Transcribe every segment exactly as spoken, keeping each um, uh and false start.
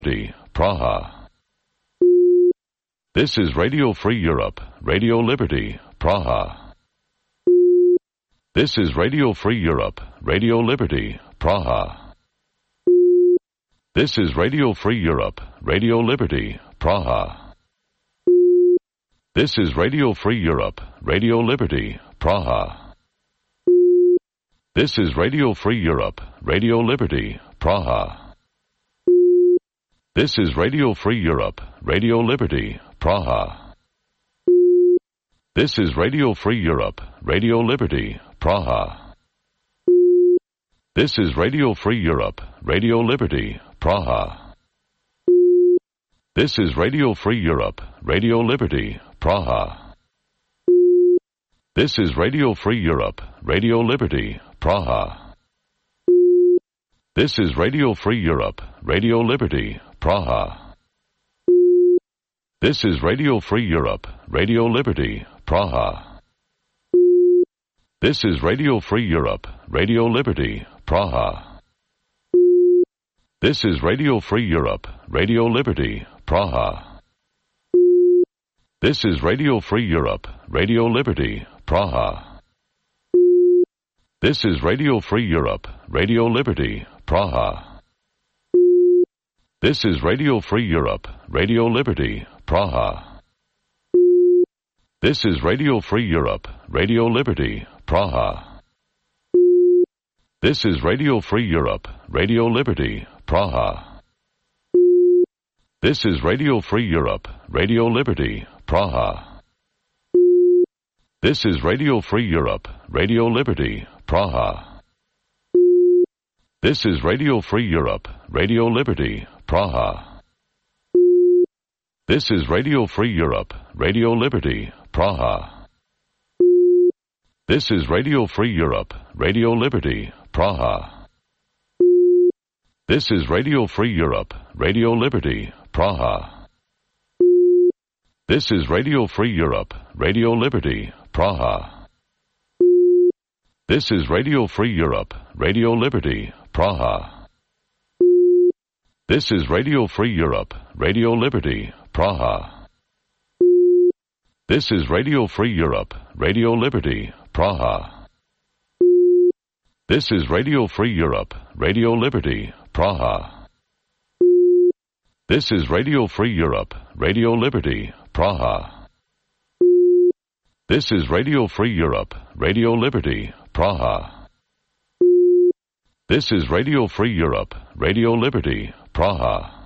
Praha. This is Radio Free Europe, Radio Liberty, Praha. This is Radio Free Europe, Radio Liberty, Praha. This is Radio Free Europe, Radio Liberty, Praha. This is Radio Free Europe, Radio Liberty, Praha. This is Radio Free Europe, Radio Liberty, Praha. This is Radio Free Europe, Radio Liberty, Praha. This is Radio Free Europe, Radio Liberty, Praha. This is Radio Free Europe, Radio Liberty, Praha. This is Radio Free Europe, Radio Liberty, Praha. This is Radio Free Europe, Radio Liberty, Praha. This is Radio Free Europe, Radio Liberty, Praha. This is Radio Free Europe, Radio Liberty, Praha. This is Radio Free Europe, Radio Liberty, Praha. This is Radio Free Europe, Radio Liberty, Praha. This is Radio Free Europe, Radio Liberty, Praha. This is Radio Free Europe, Radio Liberty, Praha. This is Radio Free Europe, Radio Liberty, Praha. This is Radio Free Europe, Radio Liberty, Praha. This is Radio Free Europe, Radio Liberty, Praha. This is Radio Free Europe, Radio Liberty, Praha. This is Radio Free Europe, Radio Liberty, Praha. This is Radio Free Europe, Radio Liberty, Praha. This is Radio Free Europe, Radio Liberty, Praha. This is Radio Free Europe, Radio Liberty, Praha. This is Radio Free Europe, Radio Liberty, Praha. This is Radio Free Europe, Radio Liberty, Praha. This is Radio Free Europe, Radio Liberty, Praha. This is Radio Free Europe, Radio Liberty, Praha. This is Radio Free Europe, Radio Liberty, Praha. This is Radio Free Europe, Radio Liberty, Praha. This is Radio Free Europe, Radio Liberty, Praha. This is Radio Free Europe, Radio Liberty, Praha. This is Radio Free Europe, Radio Liberty, Praha.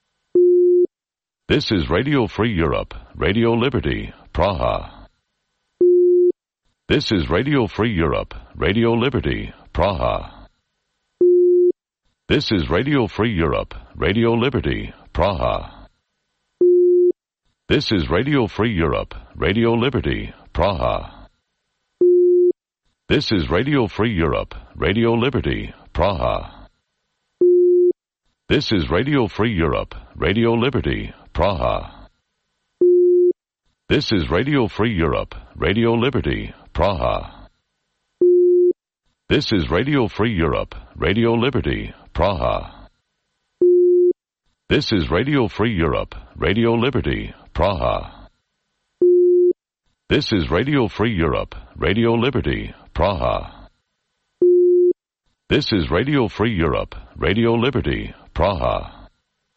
This is Radio Free Europe, Radio Liberty, Praha. This is Radio Free Europe, Radio Liberty, Praha. This is Radio Free Europe, Radio Liberty, Praha. This is Radio Free Europe, Radio Liberty, Praha. This is Radio Free Europe, Radio Liberty, Praha. This is Radio Free Europe, Radio Liberty, Praha. This is Radio Free Europe, Radio Liberty, Praha. This is Radio Free Europe, Radio Liberty, Praha. This is Radio Free Europe, Radio Liberty, Praha. This is Radio Free Europe, Radio Liberty, Praha. This is Radio Free Europe, Radio Liberty, Praha.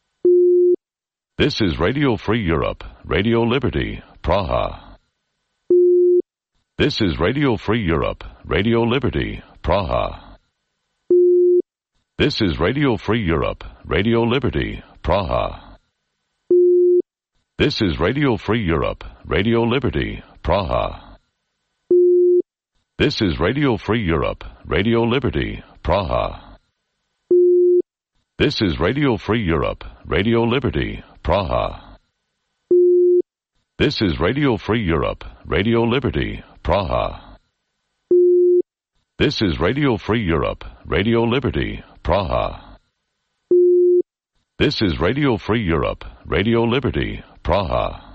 This is Radio Free Europe, Radio Liberty, Praha. This is Radio Free Europe, Radio Liberty, Praha. This is Radio Free Europe, Radio Liberty, Praha. This is Radio Free Europe, Radio Liberty, Praha. This is Radio Free Europe, Radio Liberty, Praha. This is Radio Free Europe, Radio Liberty, Praha. This is Radio Free Europe, Radio Liberty, Praha. This is Radio Free Europe, Radio Liberty, Praha. This is Radio Free Europe, Radio Liberty, Praha.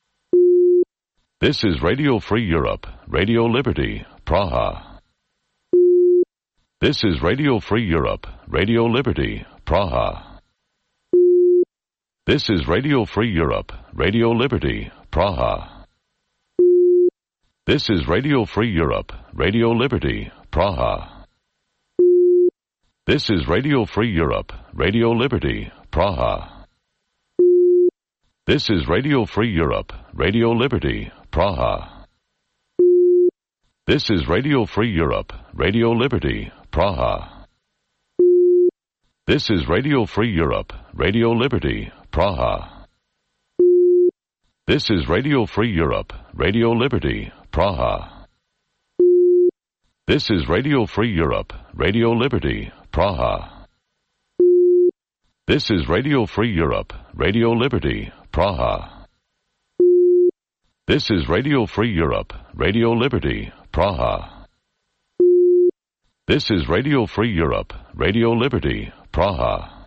This is Radio Free Europe, Radio Liberty, Praha. This is Radio Free Europe, Radio Liberty, Praha. This is Radio Free Europe, Radio Liberty, Praha. This is Radio Free Europe, Radio Liberty, Praha. This is Radio Free Europe, Radio Liberty, Praha. This is Radio Free Europe, Radio Liberty, Praha. This is Radio Free Europe, Radio Liberty, Praha. This is Radio Free Europe, Radio Liberty, Praha. This is Radio Free Europe, Radio Liberty, Praha. This is Radio Free Europe, Radio Liberty, Praha. This is Radio Free Europe, Radio Liberty, Praha. This is Radio Free Europe, Radio Liberty, Praha. This is Radio Free Europe, Radio Liberty, Praha.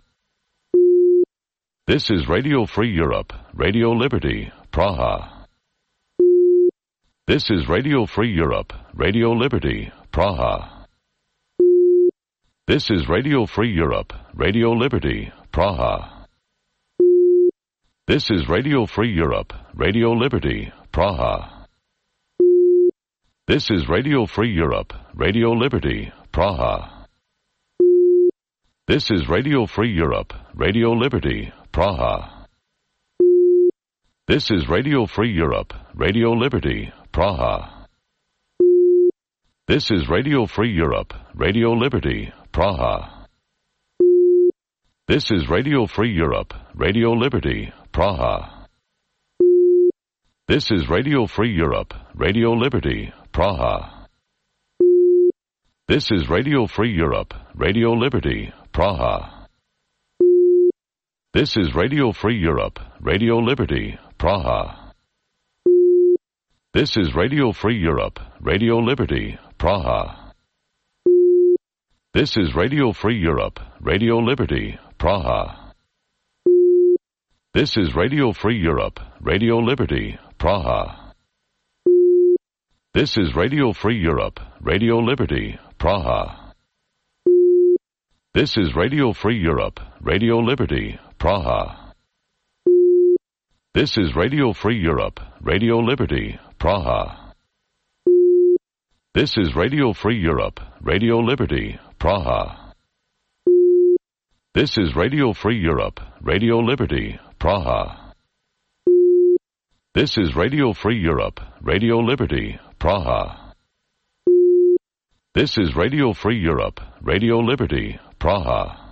This is Radio Free Europe, Radio Liberty, Praha. This is Radio Free Europe, Radio Liberty, Praha. This is Radio Free Europe, Radio Liberty, Praha. This is Radio Free Europe, Radio Liberty, Praha. This is Radio Free Europe, Radio Liberty, Praha. This is Radio Free Europe, Radio Liberty, Praha. This is Radio Free Europe, Radio Liberty, Praha. This is Radio Free Europe, Radio Liberty, Praha. This is Radio Free Europe, Radio Liberty, Praha. This is Radio Free Europe, Radio Liberty, Praha. This is Radio Free Europe, Radio Liberty, Praha. This is Radio Free Europe, Radio Liberty, Praha. This is Radio Free Europe, Radio Liberty, Praha. This is Radio Free Europe, Radio Liberty, Praha. This is Radio Free Europe, Radio Liberty, Praha. This is Radio Free Europe, Radio Liberty, Praha. This is Radio Free Europe, Radio Liberty, Praha. This is Radio Free Europe, Radio Liberty, Praha. This is Radio Free Europe, Radio Liberty, Praha. This is Radio Free Europe, Radio Liberty, Praha. This is Radio Free Europe, Radio Liberty, Praha. This is Radio Free Europe, Radio Liberty, Praha.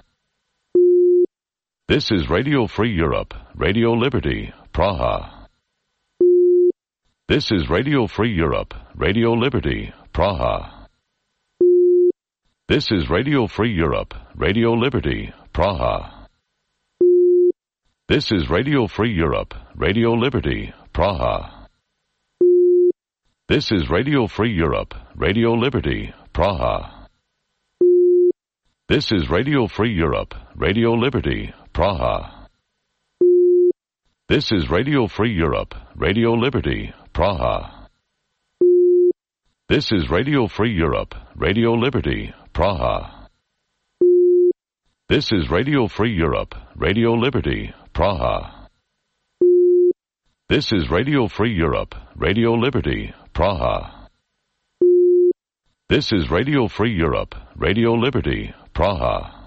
This is Radio Free Europe, Radio Liberty, Praha. This is Radio Free Europe, Radio Liberty, Praha. This is Radio Free Europe, Radio Liberty, Praha. This is Radio Free Europe, Radio Liberty, Praha. This is Radio Free Europe, Radio Liberty, Praha. This is Radio Free Europe, Radio Liberty, Praha. This is Radio Free Europe, Radio Liberty, Praha. This is Radio Free Europe, Radio Liberty, Praha. This is Radio Free Europe, Radio Liberty, Praha. This is Radio Free Europe, Radio Liberty, Praha. This is Radio Free Europe, Radio Liberty, Praha.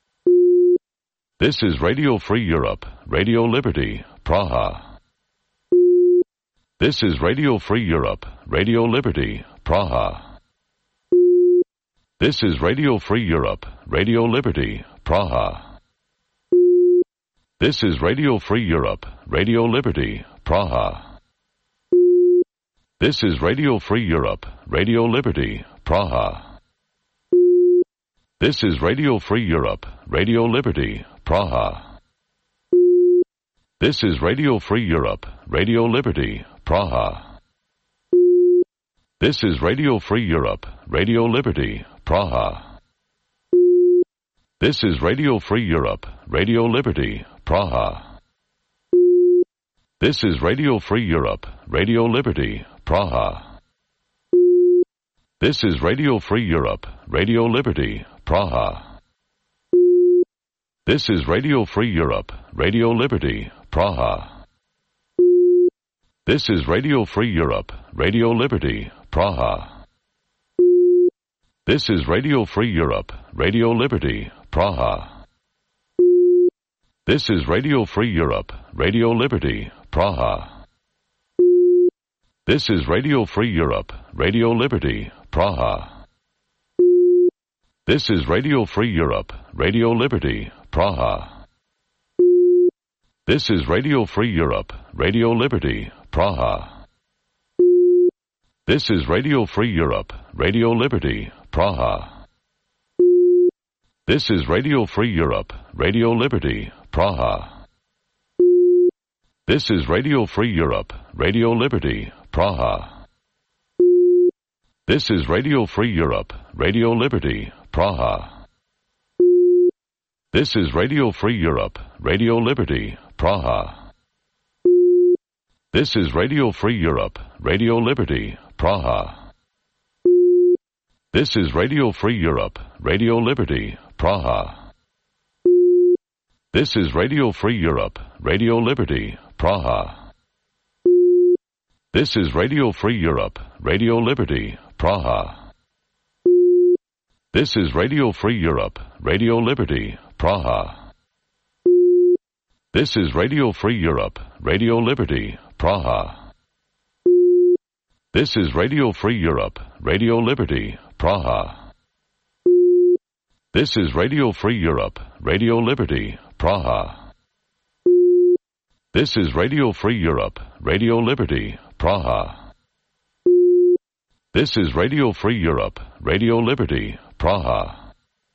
This is Radio Free Europe, Radio Liberty, Praha. This is Radio Free Europe, Radio Liberty, Praha. This is Radio Free Europe, Radio Liberty, Praha. This is Radio Free Europe, Radio Liberty, Praha. This is Radio Free Europe, Radio Liberty, Praha. This is Radio Free Europe, Radio Liberty, Praha. This is Radio Free Europe, Radio Liberty, Praha. This is Radio Free Europe, Radio Liberty, Praha. This is Radio Free Europe, Radio Liberty, Praha. This is Radio Free Europe, Radio Liberty, Praha. This is Radio Free Europe, Radio Liberty, Praha. This is Radio Free Europe, Radio Liberty, Praha. This is Radio Free Europe, Radio Liberty, Praha. This is Radio Free Europe, Radio Liberty, Praha. This is Radio Free Europe, Radio Liberty, Praha. This is Radio Free Europe, Radio Liberty, Praha. This is Radio Free Europe, Radio Liberty, Praha. This is Radio Free Europe, Radio Liberty, Praha. This is Radio Free Europe, Radio Liberty, Praha. This is Radio Free Europe, Radio Liberty, Praha. This is Radio Free Europe, Radio Liberty, Praha. This is Radio Free Europe, Radio Liberty, Praha. This is Radio Free Europe, Radio Liberty, Praha. This is Radio Free Europe, Radio Liberty, Praha. This is Radio Free Europe, Radio Liberty, Praha. This is Radio Free Europe, Radio Liberty, Praha. This is Radio Free Europe, Radio Liberty, Praha. This is Radio Free Europe, Radio Liberty, Praha. This is Radio Free Europe, Radio Liberty, Praha. This is Radio Free Europe, Radio Liberty, Praha. This is Radio Free Europe, Radio Liberty, Praha. This is Radio Free Europe, Radio Liberty, Praha. This is Radio Free Europe, Radio Liberty, Praha.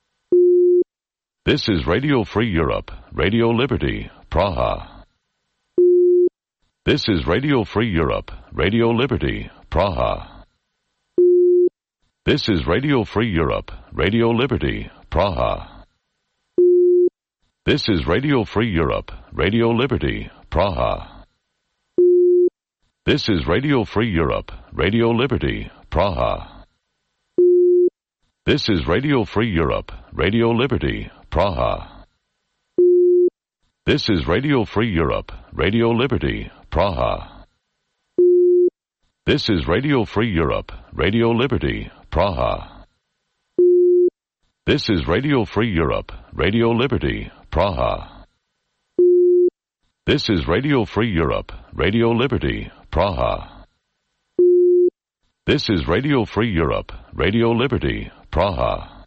This is Radio Free Europe, Radio Liberty, Praha. This is Radio Free Europe, Radio Liberty, Praha. This is Radio Free Europe, Radio Liberty, Praha. This is Radio Free Europe, Radio Liberty, Praha. This is Radio Free Europe, Radio Liberty, Praha. This is Radio Free Europe, Radio Liberty, Praha. This is Radio Free Europe, Radio Liberty, Praha. This is Radio Free Europe, Radio Liberty, Praha. This is Radio Free Europe, Radio Liberty, Praha. This is Radio Free Europe, Radio Liberty, Praha. This is Radio Free Europe, Radio Liberty, Praha.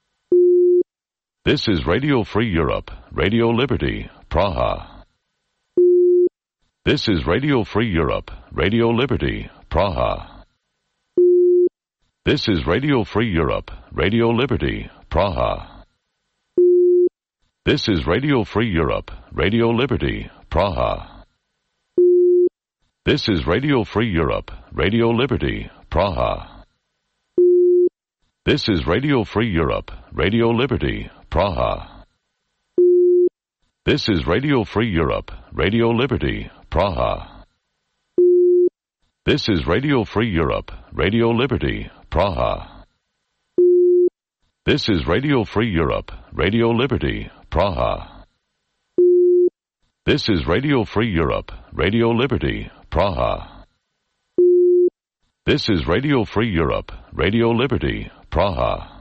This is Radio Free Europe, Radio Liberty, Praha. This is Radio Free Europe, Radio Liberty, Praha. This is Radio Free Europe, Radio Liberty, Praha. This is Radio Free Europe, Radio Liberty, Praha. This is Radio Free Europe, Radio Liberty, Praha. This is Radio Free Europe, Radio Liberty, Praha. This is Radio Free Europe, Radio Liberty, Praha. This is Radio Free Europe, Radio Liberty, Praha. This is Radio Free Europe, Radio Liberty, Praha. This is Radio Free Europe, Radio Liberty, Praha. This is Radio Free Europe, Radio Liberty, Praha. This is Radio Free Europe, Radio Liberty, Praha. This is Radio Free Europe, Radio Liberty, Praha. This is Radio Free Europe, Radio Liberty, Praha. This is Radio Free Europe, Radio Liberty, Praha. This is Radio Free Europe, Radio Liberty, Praha. This is Radio Free Europe, Radio Liberty, Praha.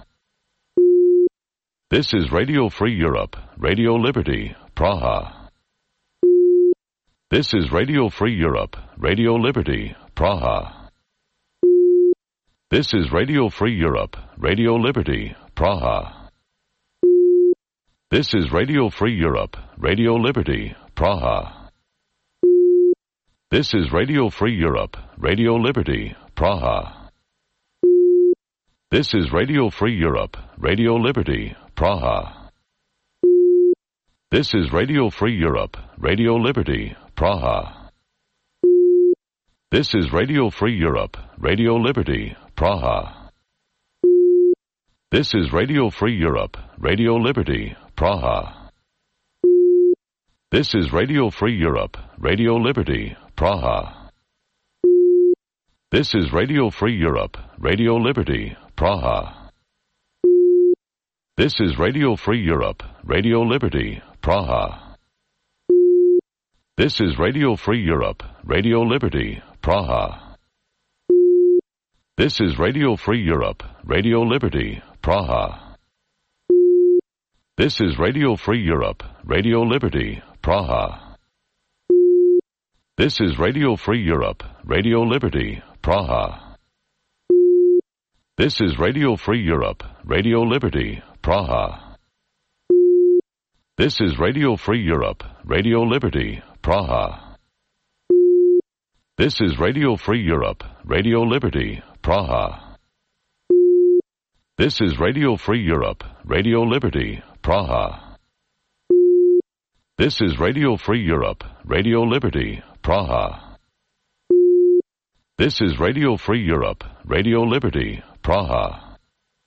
This is Radio Free Europe, Radio Liberty, Praha. This is Radio Free Europe, Radio Liberty, Praha. This is Radio Free Europe, Radio Liberty, Praha. This is Radio Free Europe, Radio Liberty, Praha. This is Radio Free Europe, Radio Liberty, Praha. This is Radio Free Europe, Radio Liberty, Praha. This is Radio Free Europe, Radio Liberty, Praha. This is Radio Free Europe, Radio Liberty, Praha. This is Radio Free Europe, Radio Liberty, Praha. This is Radio Free Europe, Radio Liberty, Praha. This is Radio Free Europe, Radio Liberty, Praha. This is Radio Free Europe, Radio Liberty, Praha. This is Radio Free Europe, Radio Liberty, Praha. This is Radio Free Europe, Radio Liberty, Praha. This is Radio Free Europe, Radio Liberty, Praha. This is Radio Free Europe, Radio Liberty, Praha. This is Radio Free Europe, Radio Liberty, Praha. This is Radio Free Europe, Radio Liberty, Praha. This is Radio Free Europe, Radio Liberty, Praha. This is Radio Free Europe, Radio Liberty, Praha. This is Radio Free Europe, Radio Liberty, Praha. This is Radio Free Europe, Radio Liberty, Praha.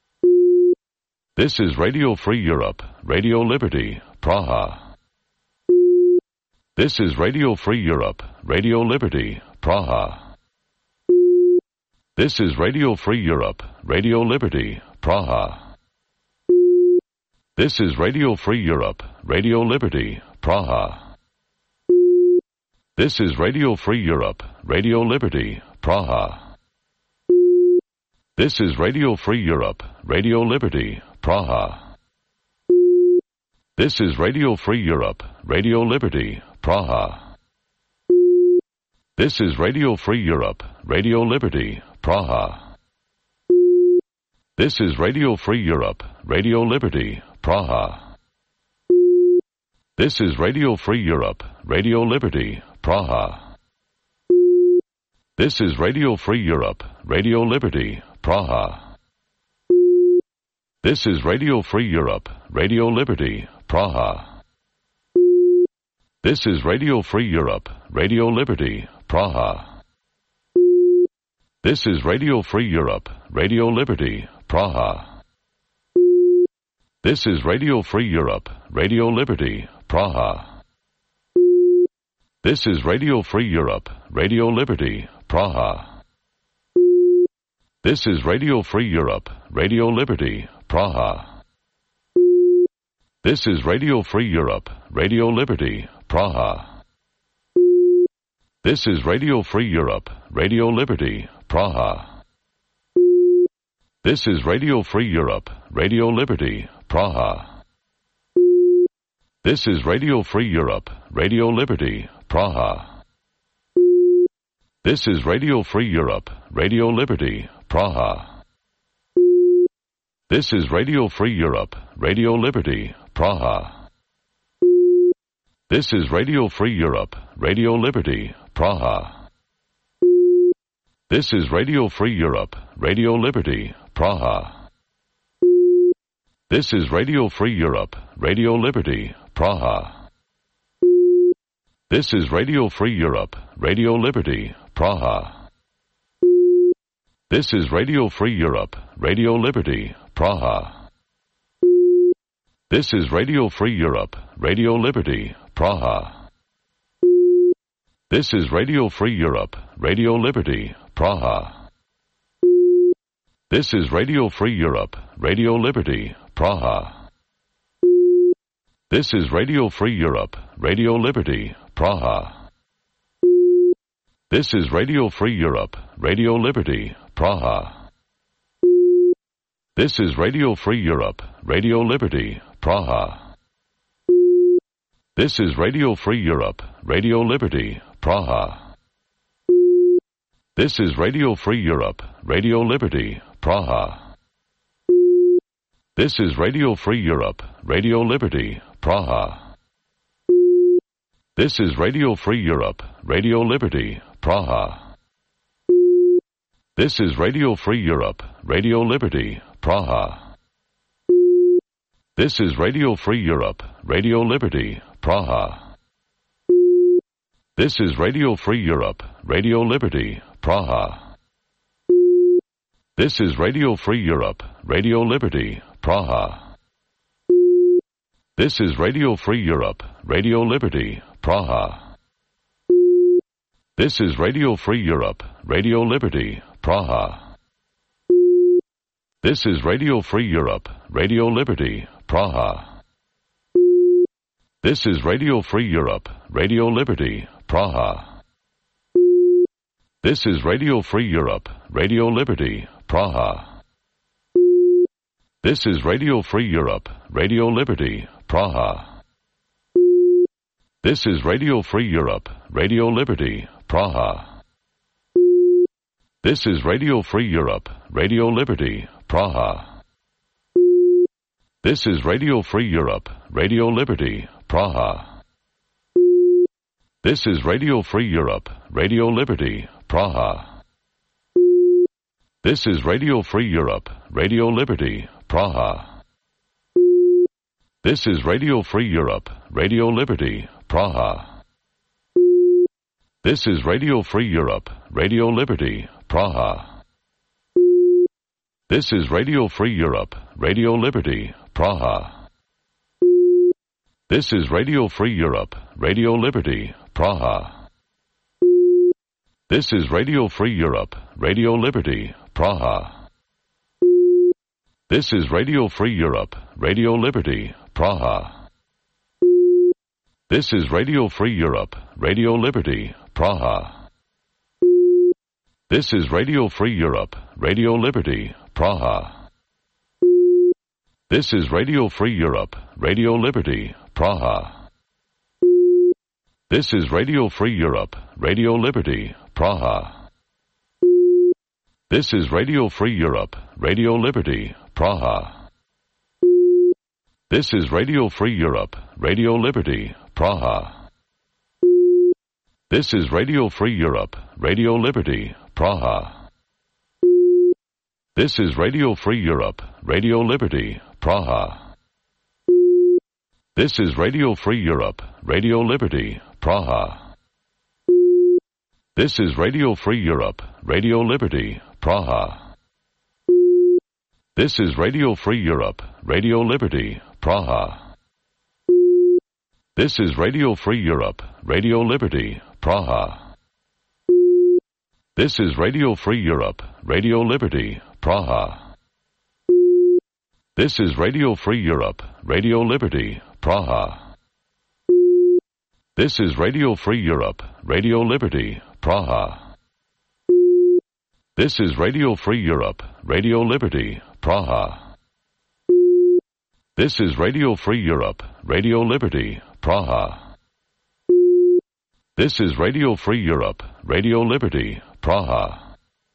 This is Radio Free Europe, Radio Liberty, Praha. This is Radio Free Europe, Radio Liberty, Praha. This is Radio Free Europe, Radio Liberty, Praha. This is Radio Free Europe, Radio Liberty, Praha. This is Radio Free Europe, Radio Liberty, Praha. This is Radio Free Europe, Radio Liberty, Praha. This is Radio Free Europe, Radio Liberty, Praha. This is Radio Free Europe, Radio Liberty, Praha. This is Radio Free Europe, Radio Liberty, Praha. This is Radio Free Europe, Radio Liberty, Praha. This is Radio Free Europe, Radio Liberty, Praha. This is Radio Free Europe, Radio Liberty, Praha. This is Radio Free Europe, Radio Liberty, Praha. This is Radio Free Europe, Radio Liberty, Praha. This is Radio Free Europe, Radio Liberty, Praha. This is Radio Free Europe, Radio Liberty, Praha. This is Radio Free Europe, Radio Liberty, Praha. This is Radio Free Europe, Radio Liberty, Praha. This is Radio Free Europe, Radio Liberty, Praha. This is Radio Free Europe, Radio Liberty, Praha. This is Radio Free Europe, Radio Liberty, Praha. This is Radio Free Europe, Radio Liberty, Praha. This is Radio Free Europe, Radio Liberty, Praha. This is Radio Free Europe, Radio Liberty, Praha. This is Radio Free Europe, Radio Liberty, Praha. This is Radio Free Europe, Radio Liberty, Praha. This is Radio Free Europe, Radio Liberty, Praha. This is Radio Free Europe, Radio Liberty, Praha. This is Radio Free Europe, Radio Liberty, Praha. This is Radio Free Europe, Radio Liberty, Praha. This is Radio Free Europe, Radio Liberty, Praha. This is Radio Free Europe, Radio Liberty, Praha. This is Radio Free Europe, Radio Liberty, Praha. This is Radio Free Europe, Radio Liberty, Praha. This is Radio Free Europe, Radio Liberty, Praha. This is Radio Free Europe, Radio Liberty, Praha. This is Radio Free Europe, Radio Liberty, Praha. This is Radio Free Europe, Radio Liberty, Praha. This is Radio Free Europe, Radio Liberty, Praha. This is Radio Free Europe, Radio Liberty, Praha. This is Radio Free Europe, Radio Liberty, Praha. This is Radio Free Europe, Radio Liberty, Praha. This is Radio Free Europe, Radio Liberty, Praha. This is Radio Free Europe, Radio Liberty, Praha. This is Radio Free Europe, Radio Liberty, Praha. This is Radio Free Europe, Radio Liberty, Praha. This is Radio Free Europe, Radio Liberty, Praha. This is Radio Free Europe, Radio Liberty, Praha. This is Radio Free Europe, Radio Liberty, Praha. This is Radio Free Europe, Radio Liberty, Praha. This is Radio Free Europe, Radio Liberty, Praha. This is Radio Free Europe, Radio Liberty, Praha. This is Radio Free Europe, Radio Liberty, Praha. This is Radio Free Europe, Radio Liberty, Praha. This is Radio Free Europe, Radio Liberty, Praha. This is Radio Free Europe, Radio Liberty, Praha. This is Radio Free Europe, Radio Liberty, Praha. This is Radio Free Europe, Radio Liberty, Praha. This is Radio Free Europe, Radio Liberty, Praha. This is Radio Free Europe, Radio Liberty, Praha. This is Radio Free Europe, Radio Liberty, Praha. This is Radio Free Europe, Radio Liberty, Praha. This is Radio Free Europe, Radio Liberty, Praha. This is Radio Free Europe, Radio Liberty, Praha. This is Radio Free Europe, Radio Liberty, Praha. This is Radio Free Europe, Radio Liberty, Praha. This is Radio Free Europe, Radio Liberty, Praha. This is Radio Free Europe, Radio Liberty, Praha. This is Radio Free Europe, Radio Liberty, Praha. This is Radio Free Europe, Radio Liberty, Praha. This is Radio Free Europe, Radio Liberty, Praha. This is Radio Free Europe, Radio Liberty, Praha. This is Radio Free Europe, Radio Liberty, Praha. This is Radio Free Europe, Radio Liberty, Praha. This is Radio Free Europe, Radio Liberty, Praha. This is Radio Free Europe, Radio Liberty, Praha. This is Radio Free Europe, Radio Liberty, Praha.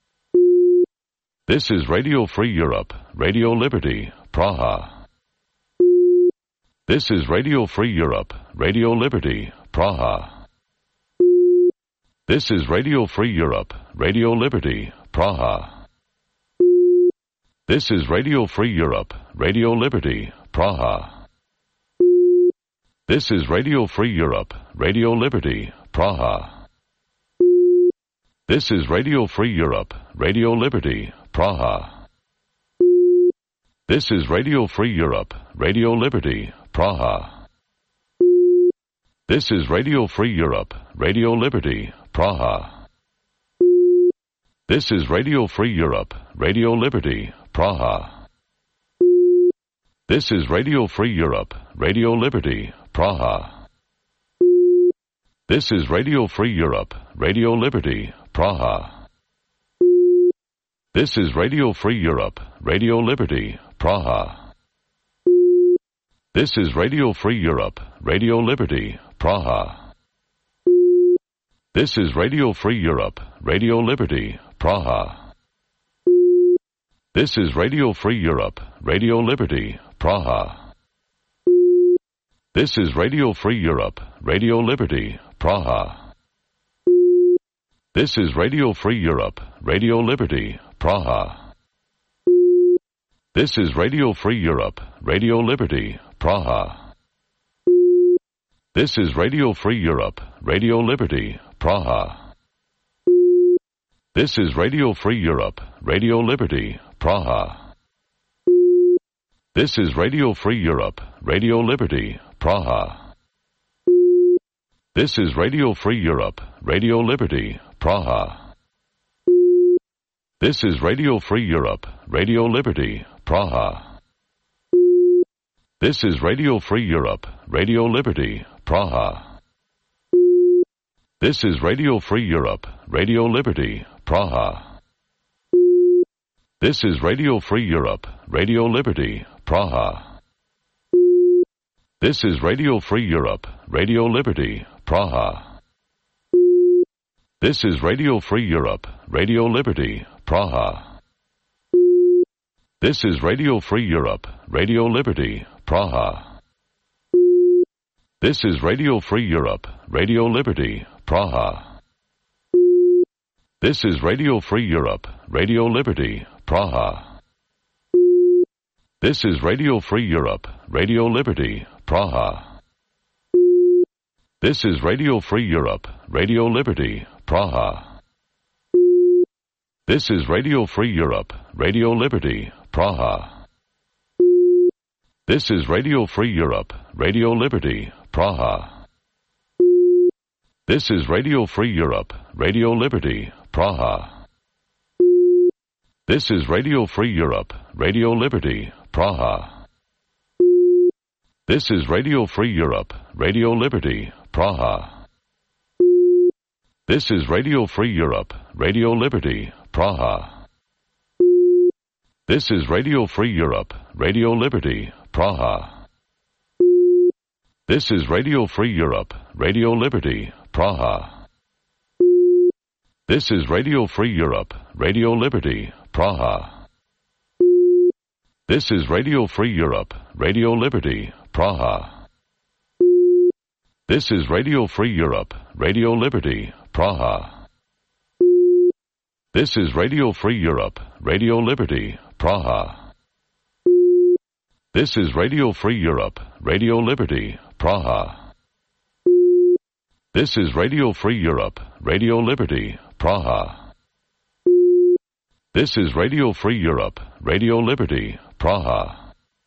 This is Radio Free Europe, Radio Liberty, Praha. This is Radio Free Europe, Radio Liberty, Praha. This is Radio Free Europe, Radio Liberty, Praha. This is Radio Free Europe, Radio Liberty, Praha. This is Radio Free Europe, Radio Liberty, Praha. This is Radio Free Europe, Radio Liberty, Praha. This is Radio Free Europe, Radio Liberty, Praha. This is Radio Free Europe, Radio Liberty, Praha. This is Radio Free Europe, Radio Liberty, Praha. This is Radio Free Europe, Radio Liberty, Praha. This is Radio Free Europe, Radio Liberty, Praha. This is Radio Free Europe, Radio Liberty, Praha. This is Radio Free Europe, Radio Liberty, Praha. This is Radio Free Europe, Radio Liberty, Praha. This is Radio Free Europe, Radio Liberty, Praha. This is Radio Free Europe, Radio Liberty, Praha. This is Radio Free Europe, Radio Liberty, Praha. This is Radio Free Europe, Radio Liberty, Praha. This is Radio Free Europe, Radio Liberty, Praha. This is Radio Free Europe, Radio Liberty, Praha. This is Radio Free Europe, Radio Liberty, Praha. This is Radio Free Europe, Radio Liberty, Praha. This is Radio Free Europe, Radio Liberty, Praha. This is Radio Free Europe, Radio Liberty, Praha. This is Radio Free Europe, Radio Liberty, Praha. This is Radio Free Europe, Radio Liberty, Praha. This is Radio Free Europe, Radio Liberty, Praha. This is Radio Free Europe, Radio Liberty, Praha. This is Radio Free Europe, Radio Liberty, Praha. This is Radio Free Europe, Radio Liberty, Praha. This is Radio Free Europe, Radio Liberty, Praha. This is Radio Free Europe, Radio Liberty, Praha. This is Radio Free Europe, Radio Liberty, Praha. This is Radio Free Europe, Radio Liberty, Praha. This is Radio Free Europe, Radio Liberty, Praha. This is Radio Free Europe, Radio Liberty, Praha. This is Radio Free Europe, Radio Liberty, Praha. This is Radio Free Europe, Radio Liberty, Praha. This is Radio Free Europe, Radio Liberty, Praha. This is Radio Free Europe, Radio Liberty, Praha. This is Radio Free Europe, Radio Liberty, Praha. This is Radio Free Europe, Radio Liberty, Praha. This is Radio Free Europe, Radio Liberty, Praha. This is Radio Free Europe, Radio Liberty, Praha. This is Radio Free Europe, Radio Liberty, Praha. This is Radio Free Europe, Radio Liberty, Praha. This is Radio Free Europe, Radio Liberty, Praha. This is Radio Free Europe, Radio Liberty, Praha.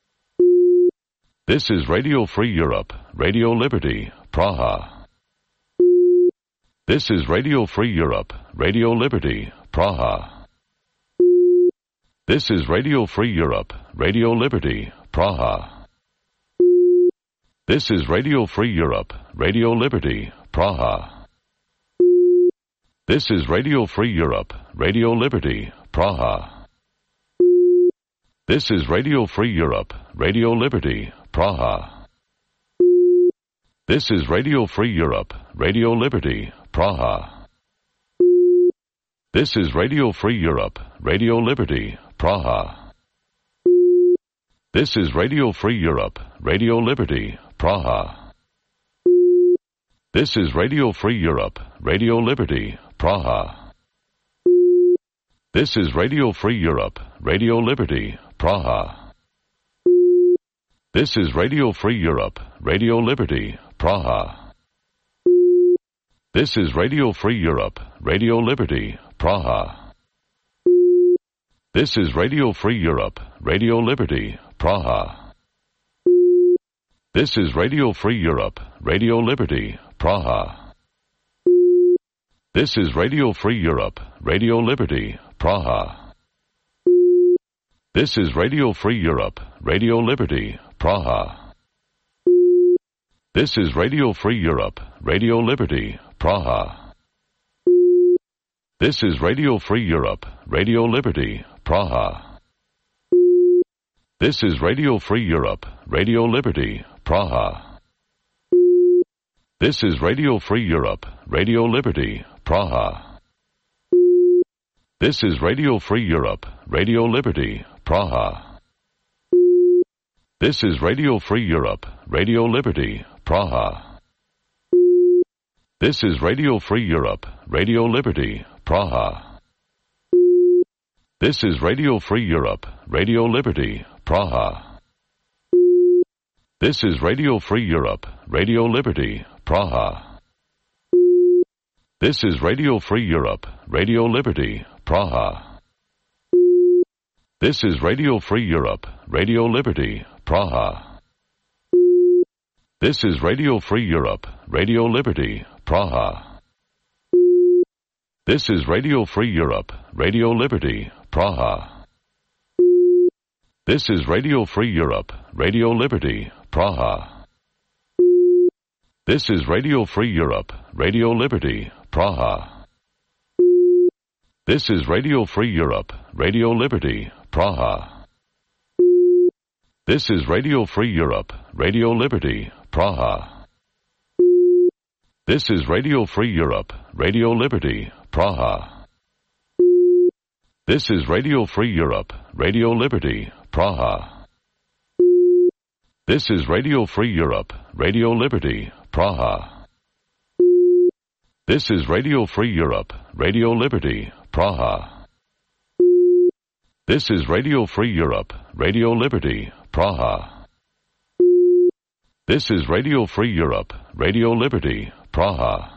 This is Radio Free Europe, Radio Liberty, Praha. This is Radio Free Europe, Radio Liberty, Praha. This is Radio Free Europe, Radio Liberty, Praha. This is Radio Free Europe, Radio Liberty, Praha. This is Radio Free Europe, Radio Liberty, Praha. This is Radio Free Europe, Radio Liberty, Praha. This is Radio Free Europe, Radio Liberty, Praha. This is Radio Free Europe, Radio Liberty, Praha. This is Radio Free Europe, Radio Liberty, Praha. This is Radio Free Europe, Radio Liberty, Praha. This is Radio Free Europe, Radio Liberty, Praha. This is Radio Free Europe, Radio Liberty, Praha. This is Radio Free Europe, Radio Liberty, Praha. This is Radio Free Europe, Radio Liberty, Praha. This is Radio Free Europe, Radio Liberty, Praha. This is Radio Free Europe, Radio Liberty, Praha. This is Radio Free Europe, Radio Liberty, Praha. This is Radio Free Europe, Radio Liberty, Praha. This is Radio Free Europe, Radio Liberty, Praha. This is Radio Free Europe, Radio Liberty, Praha. This is Radio Free Europe, Radio Liberty, Praha. This is Radio Free Europe, Radio Liberty, Praha. This is Radio Free Europe, Radio Liberty, Praha. This is Radio Free Europe, Radio Liberty, Praha. This is Radio Free Europe, Radio Liberty, Praha. This is Radio Free Europe, Radio Liberty, Praha. This is Radio Free Europe, Radio Liberty, Praha. This is Radio Free Europe, Radio Liberty, Praha. This is Radio Free Europe, Radio Liberty, Praha. This is Radio Free Europe, Radio Liberty, Praha. This is Radio Free Europe, Radio Liberty, Praha. This is Radio Free Europe, Radio Liberty, Praha. This is Radio Free Europe, Radio Liberty, Praha. This is Radio Free Europe, Radio Liberty, Praha. This is Radio Free Europe, Radio Liberty, Praha. This is Radio Free Europe, Radio Liberty, Praha. This is Radio Free Europe, Radio Liberty, Praha. This is Radio Free Europe, Radio Liberty, Praha. This is Radio Free Europe, Radio Liberty, Praha. This is Radio Free Europe, Radio Liberty, Praha.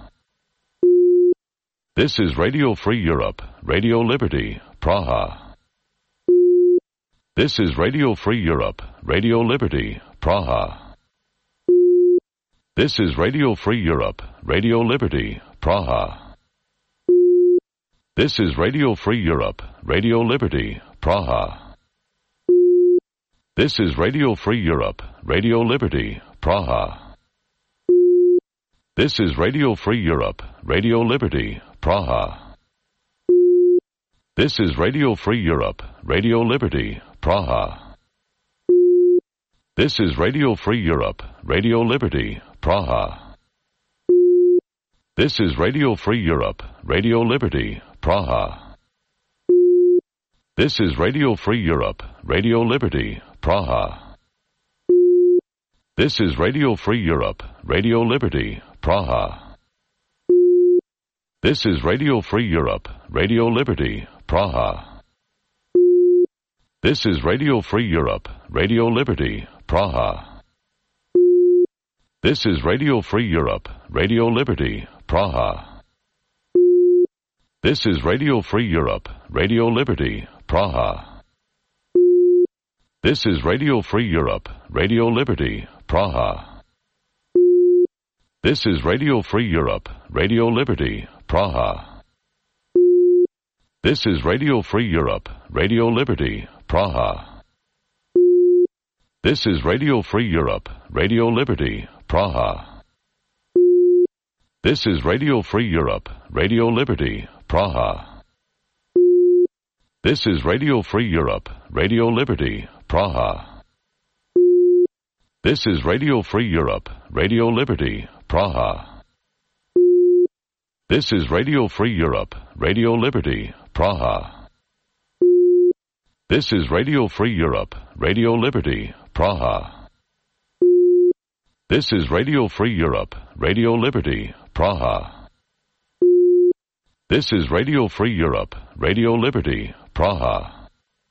This is Radio Free Europe, Radio Liberty, Praha. This is Radio Free Europe, Radio Liberty, Praha. This is Radio Free Europe, Radio Liberty, Praha. This is Radio Free Europe, Radio Liberty, Praha. This is Radio Free Europe, Radio Liberty, Praha. This is Radio Free Europe, Radio Liberty, Praha. This is Radio Free Europe, Radio Liberty, Praha. This is Radio Free Europe, Radio Liberty, Praha. This is Radio Free Europe, Radio Liberty, Praha. This is Radio Free Europe, Radio Liberty, Praha. This is Radio Free Europe, Radio Liberty, Praha. This is Radio Free Europe, Radio Liberty, Praha. This is Radio Free Europe, Radio Liberty, Praha. This is Radio Free Europe, Radio Liberty, Praha. This is Radio Free Europe, Radio Liberty, Praha. This is Radio Free Europe, Radio Liberty, Praha. This is Radio Free Europe, Radio Liberty, Praha. This is Radio Free Europe, Radio Liberty, Praha. This is Radio Free Europe, Radio Liberty, Praha. This is Radio Free Europe, Radio Liberty, Praha. This is Radio Free Europe, Radio Liberty, Praha. This is Radio Free Europe, Radio Liberty, Praha. This is Radio Free Europe, Radio Liberty, Praha. This is Radio Free Europe, Radio Liberty, Praha. This is Radio Free Europe, Radio Liberty, Praha. This is Radio Free Europe, Radio Liberty, Praha.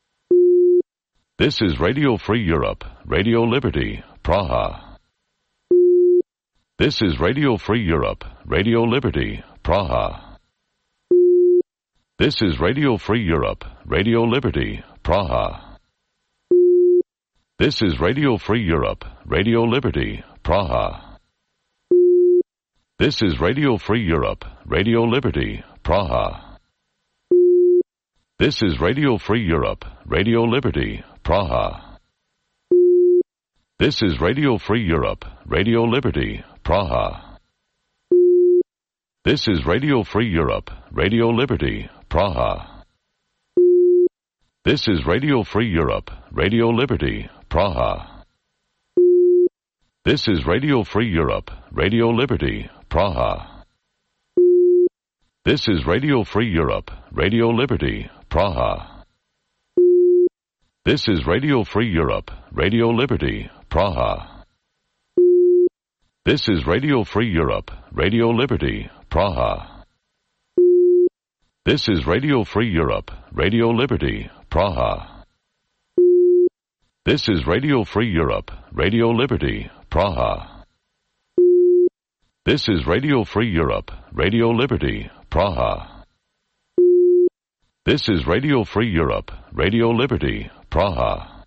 This is Radio Free Europe, Radio Liberty, Praha. This is Radio Free Europe, Radio Liberty, Praha. This is Radio Free Europe, Radio Liberty, Praha. This is Radio Free Europe, Radio Liberty, Praha. This is Radio Free Europe, Radio Liberty, Praha. This is Radio Free Europe, Radio Liberty, Praha. This is Radio Free Europe, Radio Liberty, Praha. This is Radio Free Europe, Radio Liberty, Praha. This is Radio Free Europe, Radio Liberty, Praha. This is Radio Free Europe, Radio Liberty, Praha. This is Radio Free Europe, Radio Liberty, Praha. This is Radio Free Europe, Radio Liberty, Praha. This is Radio Free Europe, Radio Liberty, Praha. This is Radio Free Europe, Radio Liberty, Praha. This is Radio Free Europe, Radio Liberty, Praha. This is Radio Free Europe, Radio Liberty, Praha. This is Radio Free Europe, Radio Liberty, Praha.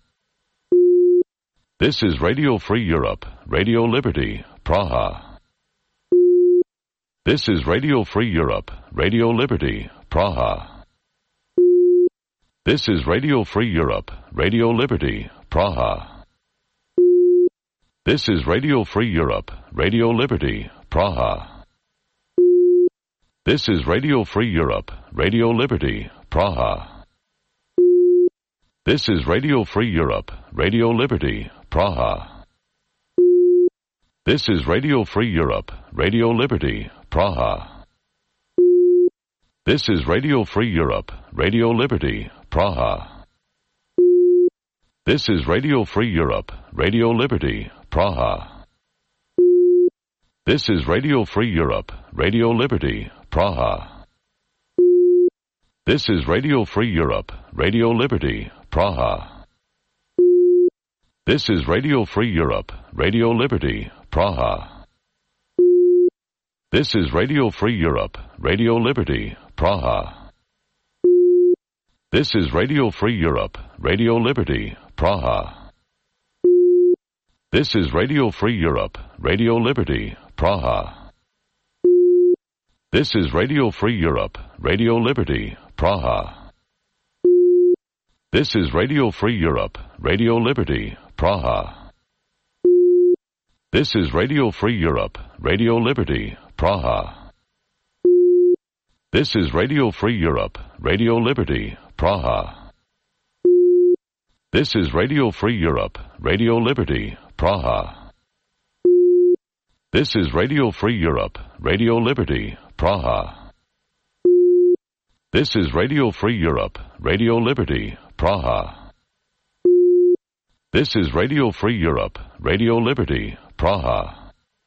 This is Radio Free Europe, Radio Liberty, Praha. This is Radio Free Europe, Radio Liberty, Praha. This is Radio Free Europe, Radio Liberty, Praha. This is Radio Free Europe, Radio Liberty, Praha. This is Radio Free Europe, Radio Liberty, Praha. This is Radio Free Europe, Radio Liberty, Praha. This is Radio Free Europe, Radio Liberty, Praha. This is Radio Free Europe, Radio Liberty, Praha. This is Radio Free Europe, Radio Liberty, Praha. This is Radio Free Europe, Radio Liberty, Praha. This is Radio Free Europe, Radio Liberty, Praha. This is Radio Free Europe, Radio Liberty, Praha. This is Radio Free Europe, Radio Liberty, Praha. This is Radio Free Europe, Radio Liberty, Praha. This is Radio Free Europe, Radio Liberty, Praha. This is Radio Free Europe, Radio Liberty, Praha. This is Radio Free Europe, Radio Liberty, Praha. This is Radio Free Europe, Radio Liberty, Praha. This is Radio Free Europe, Radio Liberty, Praha. This is Radio Free Europe, Radio Liberty, Praha. This is Radio Free Europe, Radio Liberty, Praha. This is Radio Free Europe, Radio Liberty, Praha. This is Radio Free Europe, Radio Liberty, Praha.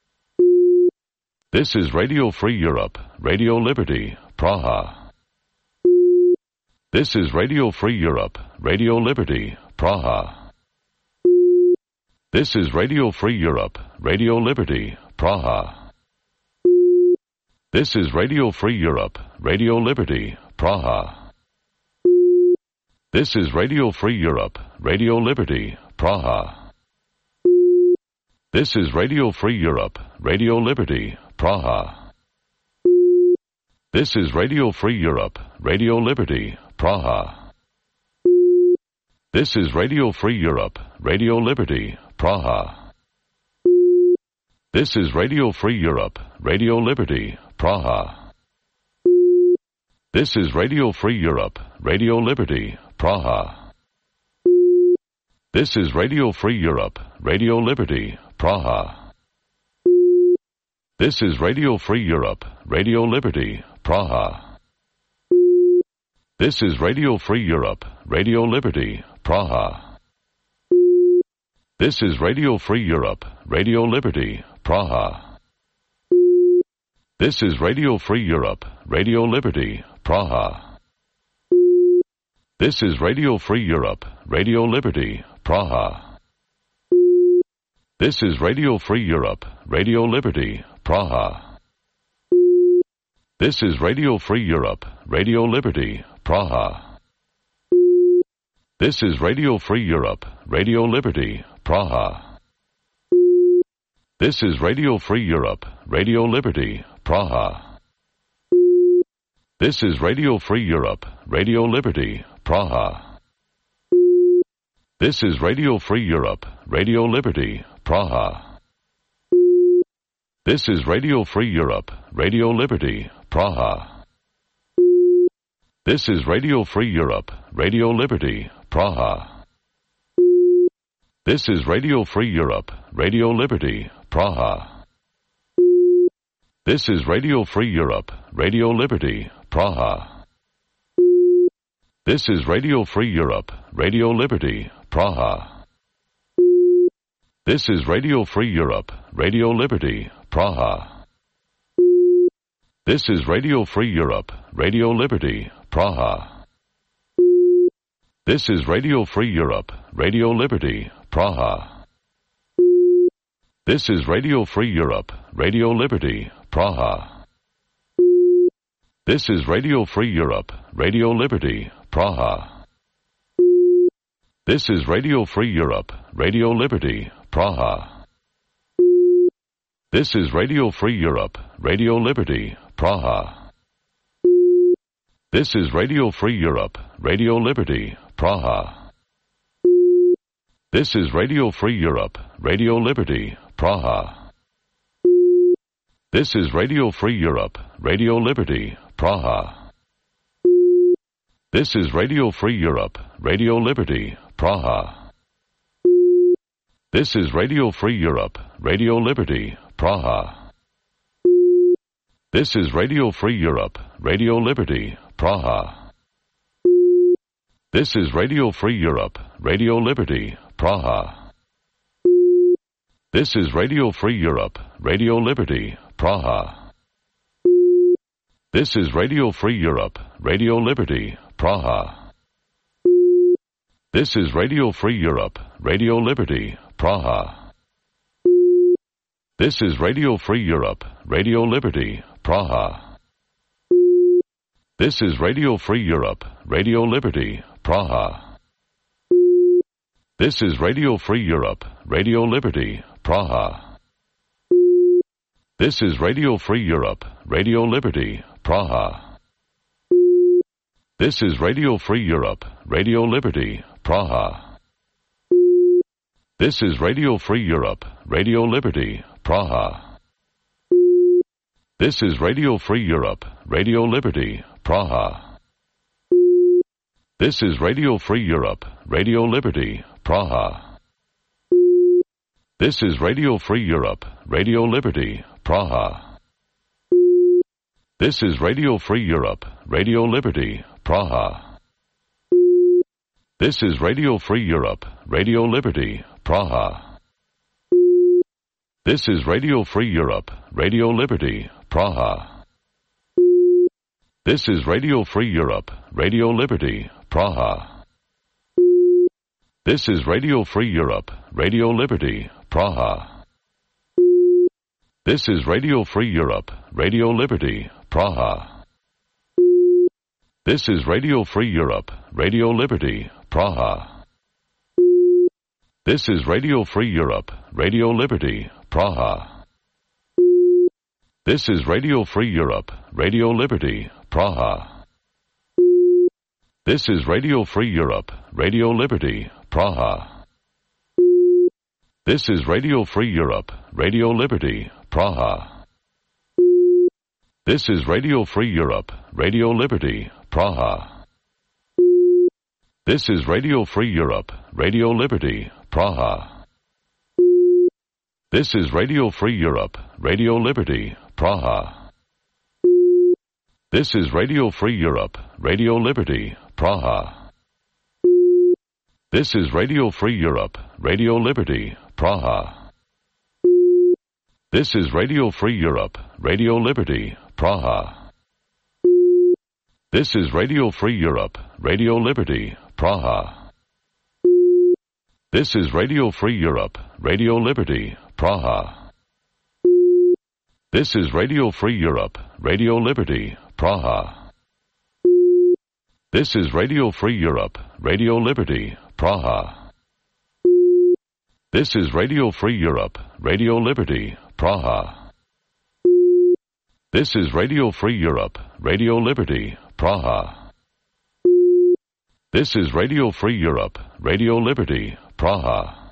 This is Radio Free Europe, Radio Liberty, Praha. This is Radio Free Europe, Radio Liberty, Praha. This is Radio Free Europe, Radio Liberty, Praha. This is Radio Free Europe, Radio Liberty, Praha. This is Radio Free Europe, Radio Liberty, Praha. This is Radio Free Europe, Radio Liberty, Praha. This is Radio Free Europe, Radio Liberty, Praha. This is Radio Free Europe, Radio Liberty, Praha. This is Radio Free Europe, Radio Liberty, Praha. This is Radio Free Europe, Radio Liberty, Praha. This is Radio Free Europe, Radio Liberty, Praha. This is Radio Free Europe, Radio Liberty, Praha. This is Radio Free Europe, Radio Liberty, Praha. This is Radio Free Europe, Radio Liberty, Praha. This is Radio Free Europe, Radio Liberty, Praha. This is Radio Free Europe, Radio Liberty, Praha. This is Radio Free Europe, Radio Liberty, Praha. This is Radio Free Europe, Radio Liberty, Praha. This is Radio Free Europe, Radio Liberty, Praha. This is Radio Free Europe, Radio Liberty, Praha. This is Radio Free Europe, Radio Liberty, Praha. This is Radio Free Europe, Radio Liberty, Praha. This is Radio Free Europe, Radio Liberty, Praha. This is Radio Free Europe, Radio Liberty, Praha. This is Radio Free Europe, Radio Liberty, Praha. This is Radio Free Europe, Radio Liberty, Praha. This is Radio Free Europe, Radio Liberty, Praha. This is Radio Free Europe, Radio Liberty, Praha. This is Radio Free Europe, Radio Liberty, Praha. This is Radio Free Europe, Radio Liberty, Praha. This is Radio Free Europe, Radio Liberty, Praha. This is Radio Free Europe, Radio Liberty, Praha. This is Radio Free Europe, Radio Liberty, Praha. This is Radio Free Europe, Radio Liberty, Praha. This is Radio Free Europe, Radio Liberty, Praha. This is Radio Free Europe, Radio Liberty, Praha. This is Radio Free Europe, Radio Liberty, Praha. This is Radio Free Europe, Radio Liberty, Praha. This is Radio Free Europe, Radio Liberty, Praha. This is Radio Free Europe, Radio Liberty, Praha. This is Radio Free Europe, Radio Liberty, Praha. This is Radio Free Europe, Radio Liberty, Praha. This is Radio Free Europe, Radio Liberty, Praha. This is Radio Free Europe, Radio Liberty, Praha. This is Radio Free Europe, Radio Liberty, Praha. This is Radio Free Europe, Radio Liberty, Praha. This is Radio Free Europe, Radio Liberty, Praha. This is Radio Free Europe, Radio Liberty, Praha. This is Radio Free Europe, Radio Liberty, Praha. This is Radio Free Europe, Radio Liberty, Praha. This is Radio Free Europe, Radio Liberty, Praha. This is Radio Free Europe, Radio Liberty, Praha. This is Radio Free Europe, Radio Liberty, Praha. This is Radio Free Europe, Radio Liberty, Praha. This is Radio Free Europe, Radio Liberty, Praha. This is Radio Free Europe, Radio Liberty, Praha. This is Radio Free Europe, Radio Liberty, Praha. This is Radio Free Europe, Radio Liberty, Praha. This is Radio Free Europe, Radio Liberty, Praha. This is Radio Free Europe, Radio Liberty, Praha. This is Radio Free Europe, Radio Liberty, Praha. This is Radio Free Europe, Radio Liberty, Praha. This is Radio Free Europe, Radio Liberty, Praha. This is Radio Free Europe, Radio Liberty, Praha. This is Radio Free Europe, Radio Liberty, Praha. This is Radio Free Europe, Radio Liberty, Praha. This is Radio Free Europe, Radio Liberty, Praha. This is Radio Free Europe, Radio Liberty, Praha. This is Radio Free Europe, Radio Liberty, Praha. This is Radio Free Europe, Radio Liberty, Praha. This is Radio Free Europe, Radio Liberty, Praha. This is Radio Free Europe, Radio Liberty, Praha. This is Radio Free Europe, Radio Liberty, Praha. This is Radio Free Europe, Radio Liberty, Praha. This is Radio Free Europe, Radio Liberty, Praha. This is Radio Free Europe, Radio Liberty, Praha. This is Radio Free Europe, Radio Liberty, Praha.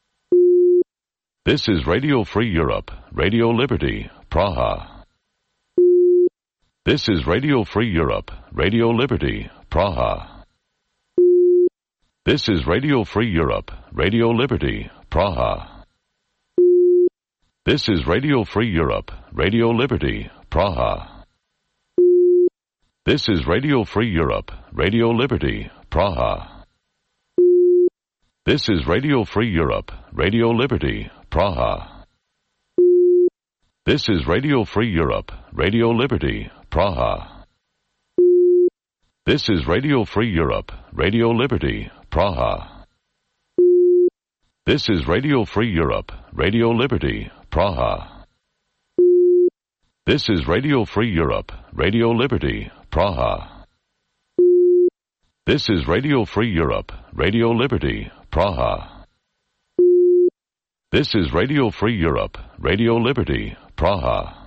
This is Radio Free Europe, Radio Liberty, Praha. This is Radio Free Europe, Radio Liberty, Praha. This is Radio Free Europe, Radio Liberty, Praha. This is Radio Free Europe, Radio Liberty, Praha. This is Radio Free Europe, Radio Liberty, Praha. This is Radio Free Europe, Radio Liberty, Praha. This is Radio Free Europe, Radio Liberty, Praha. This is Radio Free Europe, Radio Liberty, Praha. This is Radio Free Europe, Radio Liberty, Praha. This is Radio Free Europe, Radio Liberty, Praha. This is Radio Free Europe, Radio Liberty, Praha. This is Radio Free Europe, Radio Liberty, Praha.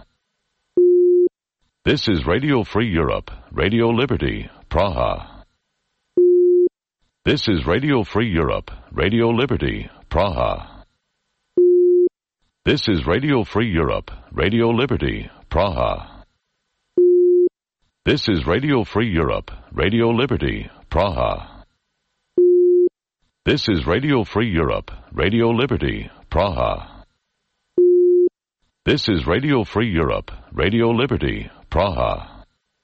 This is Radio Free Europe, Radio Liberty, Praha. This is Radio Free Europe, Radio Liberty, Praha. This is Radio Free Europe, Radio Liberty, Praha. This is Radio Free Europe, Radio Liberty, Praha. This is Radio Free Europe, Radio Liberty, Praha. This is Radio Free Europe, Radio Liberty, Praha.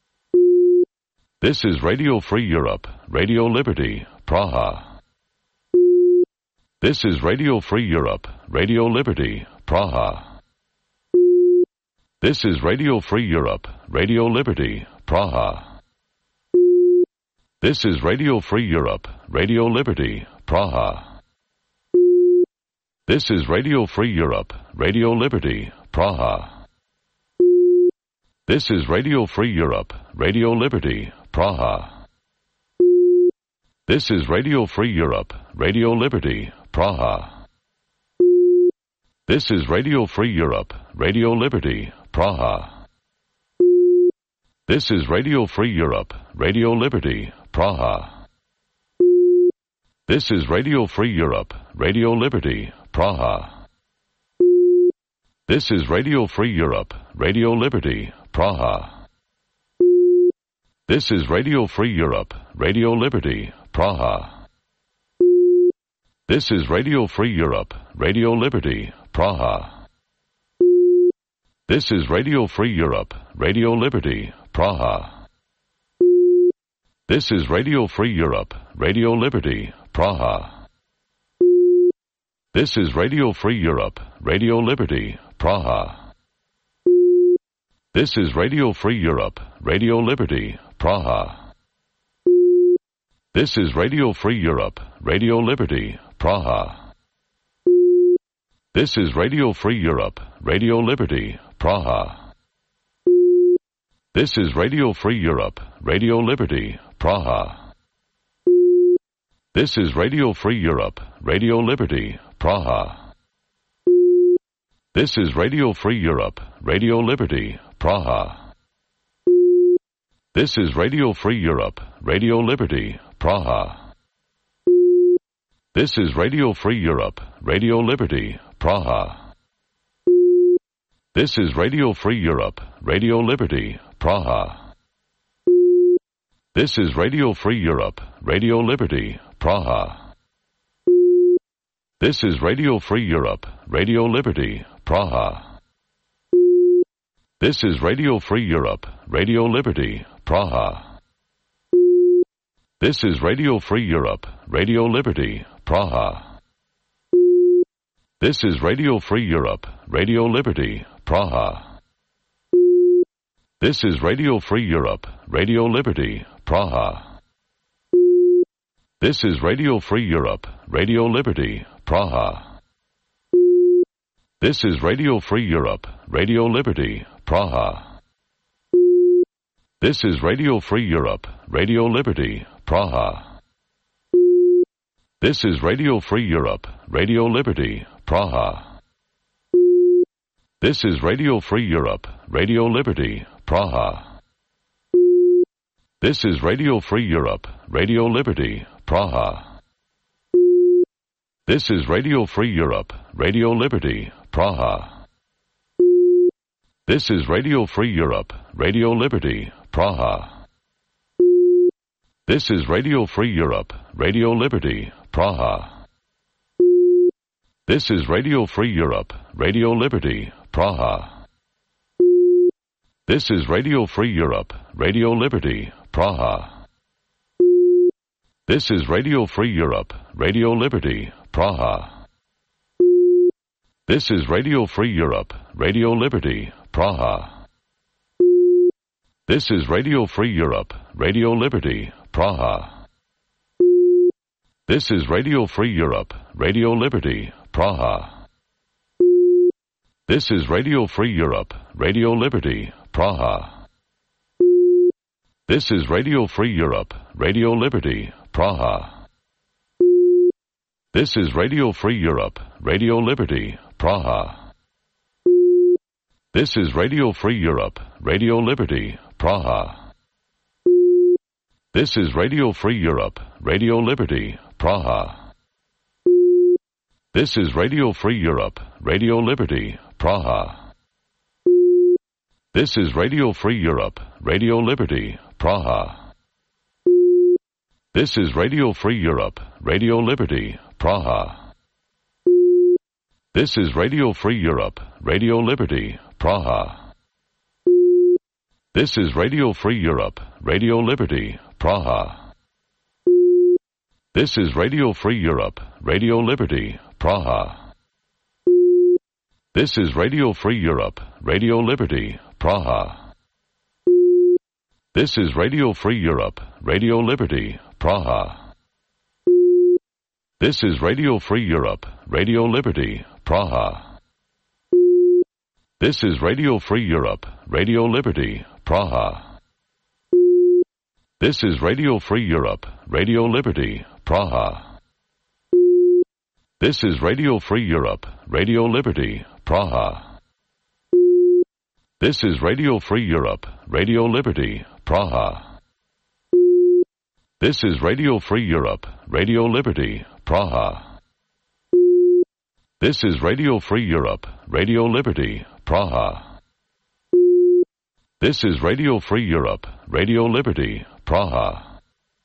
This is Radio Free Europe, Radio Liberty, Praha. This is Radio Free Europe, Radio Liberty, Praha. This is Radio Free Europe, Radio Liberty, Praha. This is Radio Free Europe, Radio Liberty, Praha. This is Radio Free Europe, Radio Liberty, Praha. This is Radio Free Europe, Radio Liberty, Praha. This is Radio Free Europe, Radio Liberty, Praha. This is Radio Free Europe, Radio Liberty, Praha. This is Radio Free Europe, Radio Liberty, Praha. This is Radio Free Europe, Radio Liberty, Praha. This is Radio Free Europe, Radio Liberty, Praha. This is Radio Free Europe, Radio Liberty, Praha. This is Radio Free Europe, Radio Liberty, Praha. This is Radio Free Europe, Radio Liberty, Praha. This is Radio Free Europe, Radio Liberty, Praha. This is Radio Free Europe, Radio Liberty, Praha. This is Radio Free Europe, Radio Liberty, Praha. This is Radio Free Europe, Radio Liberty, Praha. This is Radio Free Europe, Radio Liberty, Praha. This is Radio Free Europe, Radio Liberty, Praha. This is Radio Free Europe, Radio Liberty, Praha. This is Radio Free Europe, Radio Liberty, Praha. This is Radio Free Europe, Radio Liberty, Praha. This is Radio Free Europe, Radio Liberty, Praha. This is Radio Free Europe, Radio Liberty, Praha. This is Radio Free Europe, Radio Liberty, Praha. This is Radio Free Europe, Radio Liberty, Praha. This is Radio Free Europe, Radio Liberty, Praha. This is Radio Free Europe, Radio Liberty, Praha. This is Radio Free Europe, Radio Liberty, Praha. This is Radio Free Europe, Radio Liberty, Praha. This is Radio Free Europe, Radio Liberty, Praha. This is Radio Free Europe, Radio Liberty, Praha. This is Radio Free Europe, Radio Liberty, Praha. This is Radio Free Europe, Radio Liberty, Praha. This is Radio Free Europe, Radio Liberty, Praha. This is Radio Free Europe, Radio Liberty, Praha. This is Radio Free Europe, Radio Liberty, Praha. This is Radio Free Europe, Radio Liberty, Praha. This is Radio Free Europe, Radio Liberty, Praha. This is Radio Free Europe, Radio Liberty, Praha. This is Radio Free Europe, Radio Liberty, Praha. This is Radio Free Europe, Radio Liberty, Praha. This is Radio Free Europe, Radio Liberty, Praha. This is Radio Free Europe, Radio Liberty, Praha. This is Radio Free Europe, Radio Liberty, Praha. This is Radio Free Europe, Radio Liberty, Praha. This is Radio Free Europe, Radio Liberty, Praha. This is Radio Free Europe, Radio Liberty, Praha. This is Radio Free Europe, Radio Liberty, Praha. This is Radio Free Europe, Radio Liberty, Praha. This is Radio Free Europe, Radio Liberty, Praha. This is Radio Free Europe, Radio Liberty, Praha. This is Radio Free Europe, Radio Liberty, Praha. This is Radio Free Europe, Radio Liberty, Praha. This is Radio Free Europe, Radio Liberty, Praha. This is Radio Free Europe, Radio Liberty, Praha. This is Radio Free Europe, Radio Liberty, Praha. This is Radio Free Europe, Radio Liberty, Praha. This is Radio Free Europe, Radio Liberty, Praha. This is Radio Free Europe, Radio Liberty, Praha. This is Radio Free Europe, Radio Liberty, Praha. This is Radio Free Europe, Radio Liberty, Praha. This is Radio Free Europe, Radio Liberty, Praha. This is Radio Free Europe, Radio Liberty, Praha. This is Radio Free Europe, Radio Liberty, Praha. This is Radio Free Europe, Radio Liberty, Praha.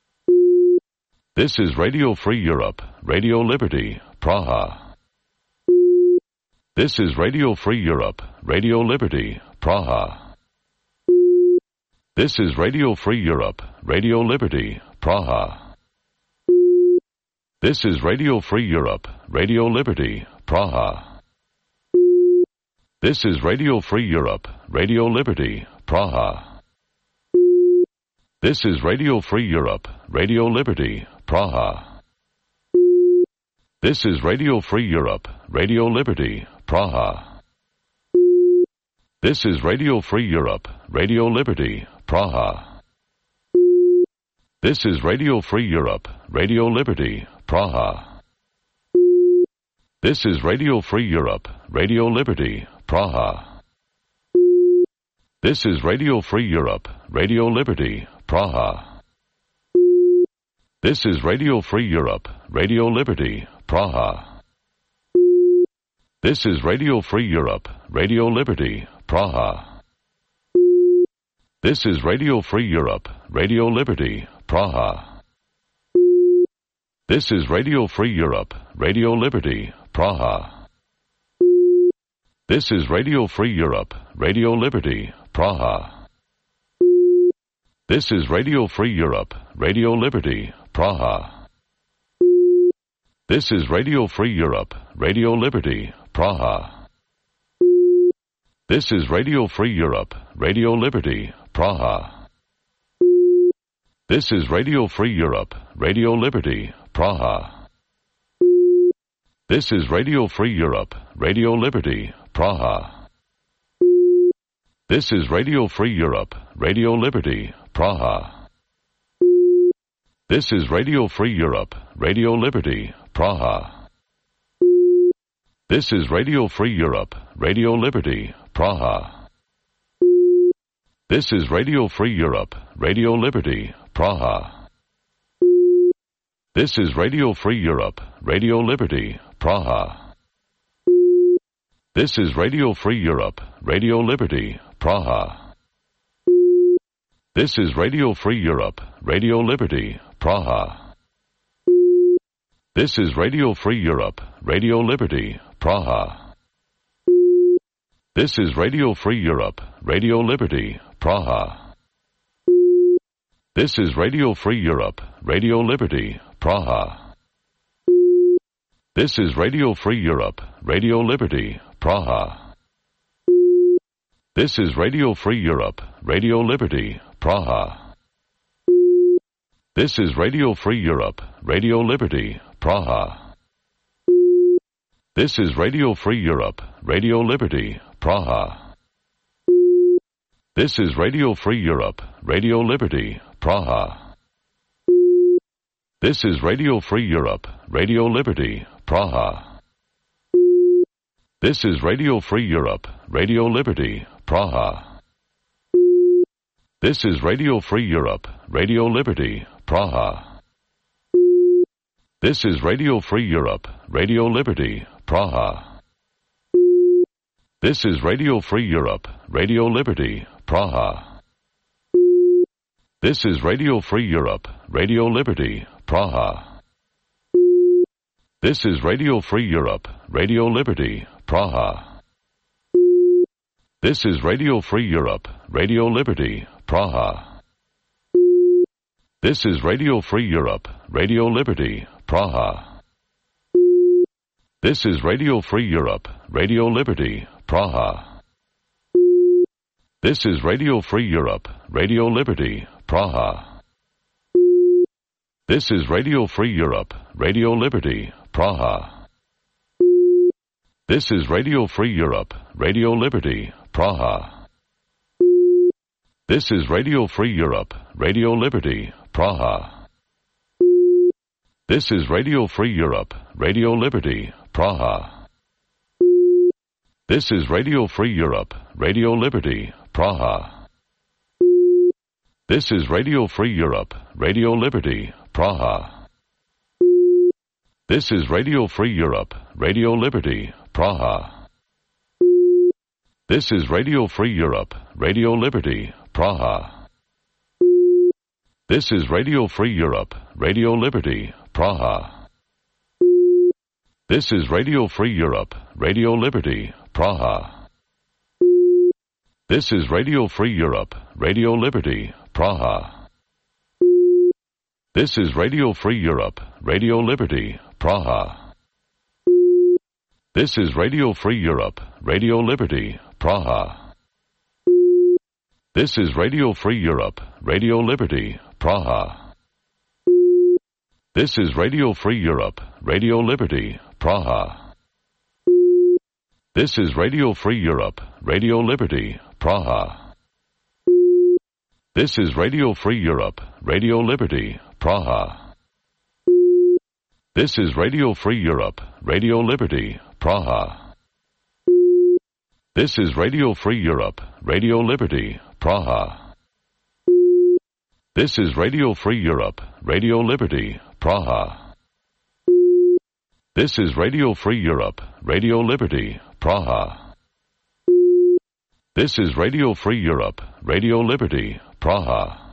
This is Radio Free Europe, Radio Liberty, Praha. This is Radio Free Europe, Radio Liberty, Praha. This is Radio Free Europe, Radio Liberty, Praha. This is Radio Free Europe, Radio Liberty, Praha. This is Radio Free Europe, Radio Liberty, Praha. This is Radio Free Europe, Radio Liberty, Praha. This is Radio Free Europe, Radio Liberty, Praha. This is Radio Free Europe, Radio Liberty, Praha. This is Radio Free Europe, Radio Liberty, Praha. This is Radio Free Europe, Radio Liberty, Praha. This is Radio Free Europe, Radio Liberty, Praha. This is Radio Free Europe, Radio Liberty, Praha. This is Radio Free Europe, Radio Liberty, Praha. This is Radio Free Europe, Radio Liberty, Praha. This is Radio Free Europe, Radio Liberty, Praha. This is Radio Free Europe, Radio Liberty, Praha. This is Radio Free Europe, Radio Liberty, Praha. This is Radio Free Europe, Radio Liberty, Praha. This is Radio Free Europe, Radio Liberty, Praha. This is Radio Free Europe, Radio Liberty, Praha. This is Radio Free Europe, Radio Liberty, Praha. This is Radio Free Europe, Radio Liberty, Praha. This is Radio Free Europe, Radio Liberty, Praha. This is Radio Free Europe, Radio Liberty, Praha. This is Radio Free Europe, Radio Liberty, Praha. This is Radio Free Europe, Radio Liberty, Praha. This is Radio Free Europe, Radio Liberty, Praha. This is Radio Free Europe, Radio Liberty, Praha. This is Radio Free Europe, Radio Liberty, Praha. This is Radio Free Europe, Radio Liberty, Praha. This is Radio Free Europe, Radio Liberty, Praha. This is Radio Free Europe, Radio Liberty, Praha. This is Radio Free Europe, Radio Liberty, Praha. This is Radio Free Europe, Radio Liberty, Praha. This is Radio Free Europe, Radio Liberty, Praha. This is Radio Free Europe, Radio Liberty, Praha. This is Radio Free Europe, Radio Liberty, Praha. This is Radio Free Europe, Radio Liberty, Praha. This is Radio Free Europe, Radio Liberty, Praha. This is Radio Free Europe, Radio Liberty, Praha. This is Radio Free Europe, Radio Liberty, Praha. This is Radio Free Europe, Radio Liberty, Praha. This is Radio Free Europe, Radio Liberty, Praha. This is Radio Free Europe, Radio Liberty, Praha. This is Radio Free Europe, Radio Liberty, Praha. This is Radio Free Europe, Radio Liberty, Praha. This is Radio Free Europe, Radio Liberty, Praha. This is Radio Free Europe, Radio Liberty, Praha. This is Radio Free Europe, Radio Liberty, Praha. This is Radio Free Europe, Radio Liberty, Praha. This is Radio Free Europe, Radio Liberty, Praha. This is Radio Free Europe, Radio Liberty, Praha. This is Radio Free Europe, Radio Liberty, Praha. This is Radio Free Europe, Radio Liberty, Praha. This is Radio Free Europe, Radio Liberty, Praha. This is Radio Free Europe, Radio Liberty, Praha. This is Radio Free Europe, Radio Liberty, Praha. This is Radio Free Europe, Radio Liberty, Praha. This is Radio Free Europe, Radio Liberty, Praha. This is Radio Free Europe, Radio Liberty, Praha. This is Radio Free Europe, Radio Liberty, Praha. This is Radio Free Europe, Radio Liberty, Praha. This is Radio Free Europe, Radio Liberty, Praha. This is Radio Free Europe, Radio Liberty, Praha. This is Radio Free Europe, Radio Liberty, Praha. This is Radio Free Europe, Radio Liberty, Praha. This is Radio Free Europe, Radio Liberty, Praha. This is Radio Free Europe, Radio Liberty, Praha. This is Radio Free Europe, Radio Liberty, Praha.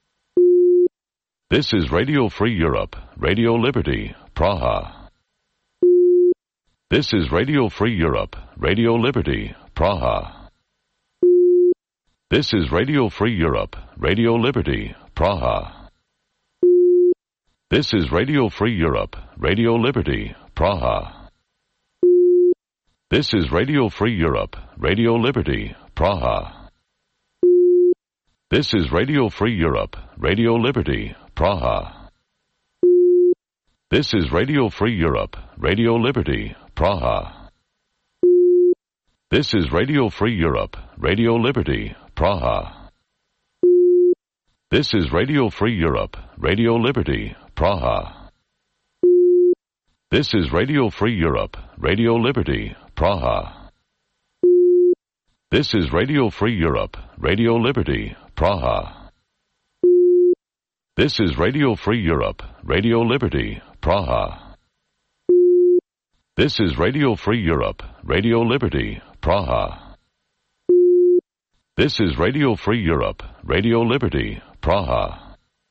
This is Radio Free Europe, Radio Liberty, Praha. This is Radio Free Europe, Radio Liberty, Praha. This is Radio Free Europe, Radio Liberty, Praha. This is Radio Free Europe, Radio Liberty, Praha. This is Radio Free Europe, Radio Liberty, Praha. This is Radio Free Europe, Radio Liberty, Praha. This is Radio Free Europe, Radio Liberty, Praha. This is Radio Free Europe, Radio Liberty, Praha. This is Radio Free Europe, Radio Liberty, Praha. This is Radio Free Europe, Radio Liberty, Praha. This is Radio Free Europe, Radio Liberty, Praha. This is Radio Free Europe, Radio Liberty, Praha. This is Radio Free Europe, Radio Liberty, Praha. This is Radio Free Europe, Radio Liberty, Praha.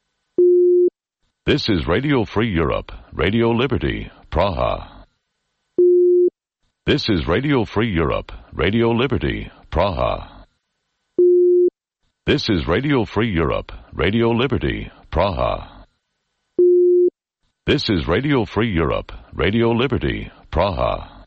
This is Radio Free Europe, Radio Liberty, Praha. This is Radio Free Europe, Radio Liberty, Praha. This is Radio Free Europe, Radio Liberty, Praha. This is Radio Free Europe, Radio Liberty, Praha.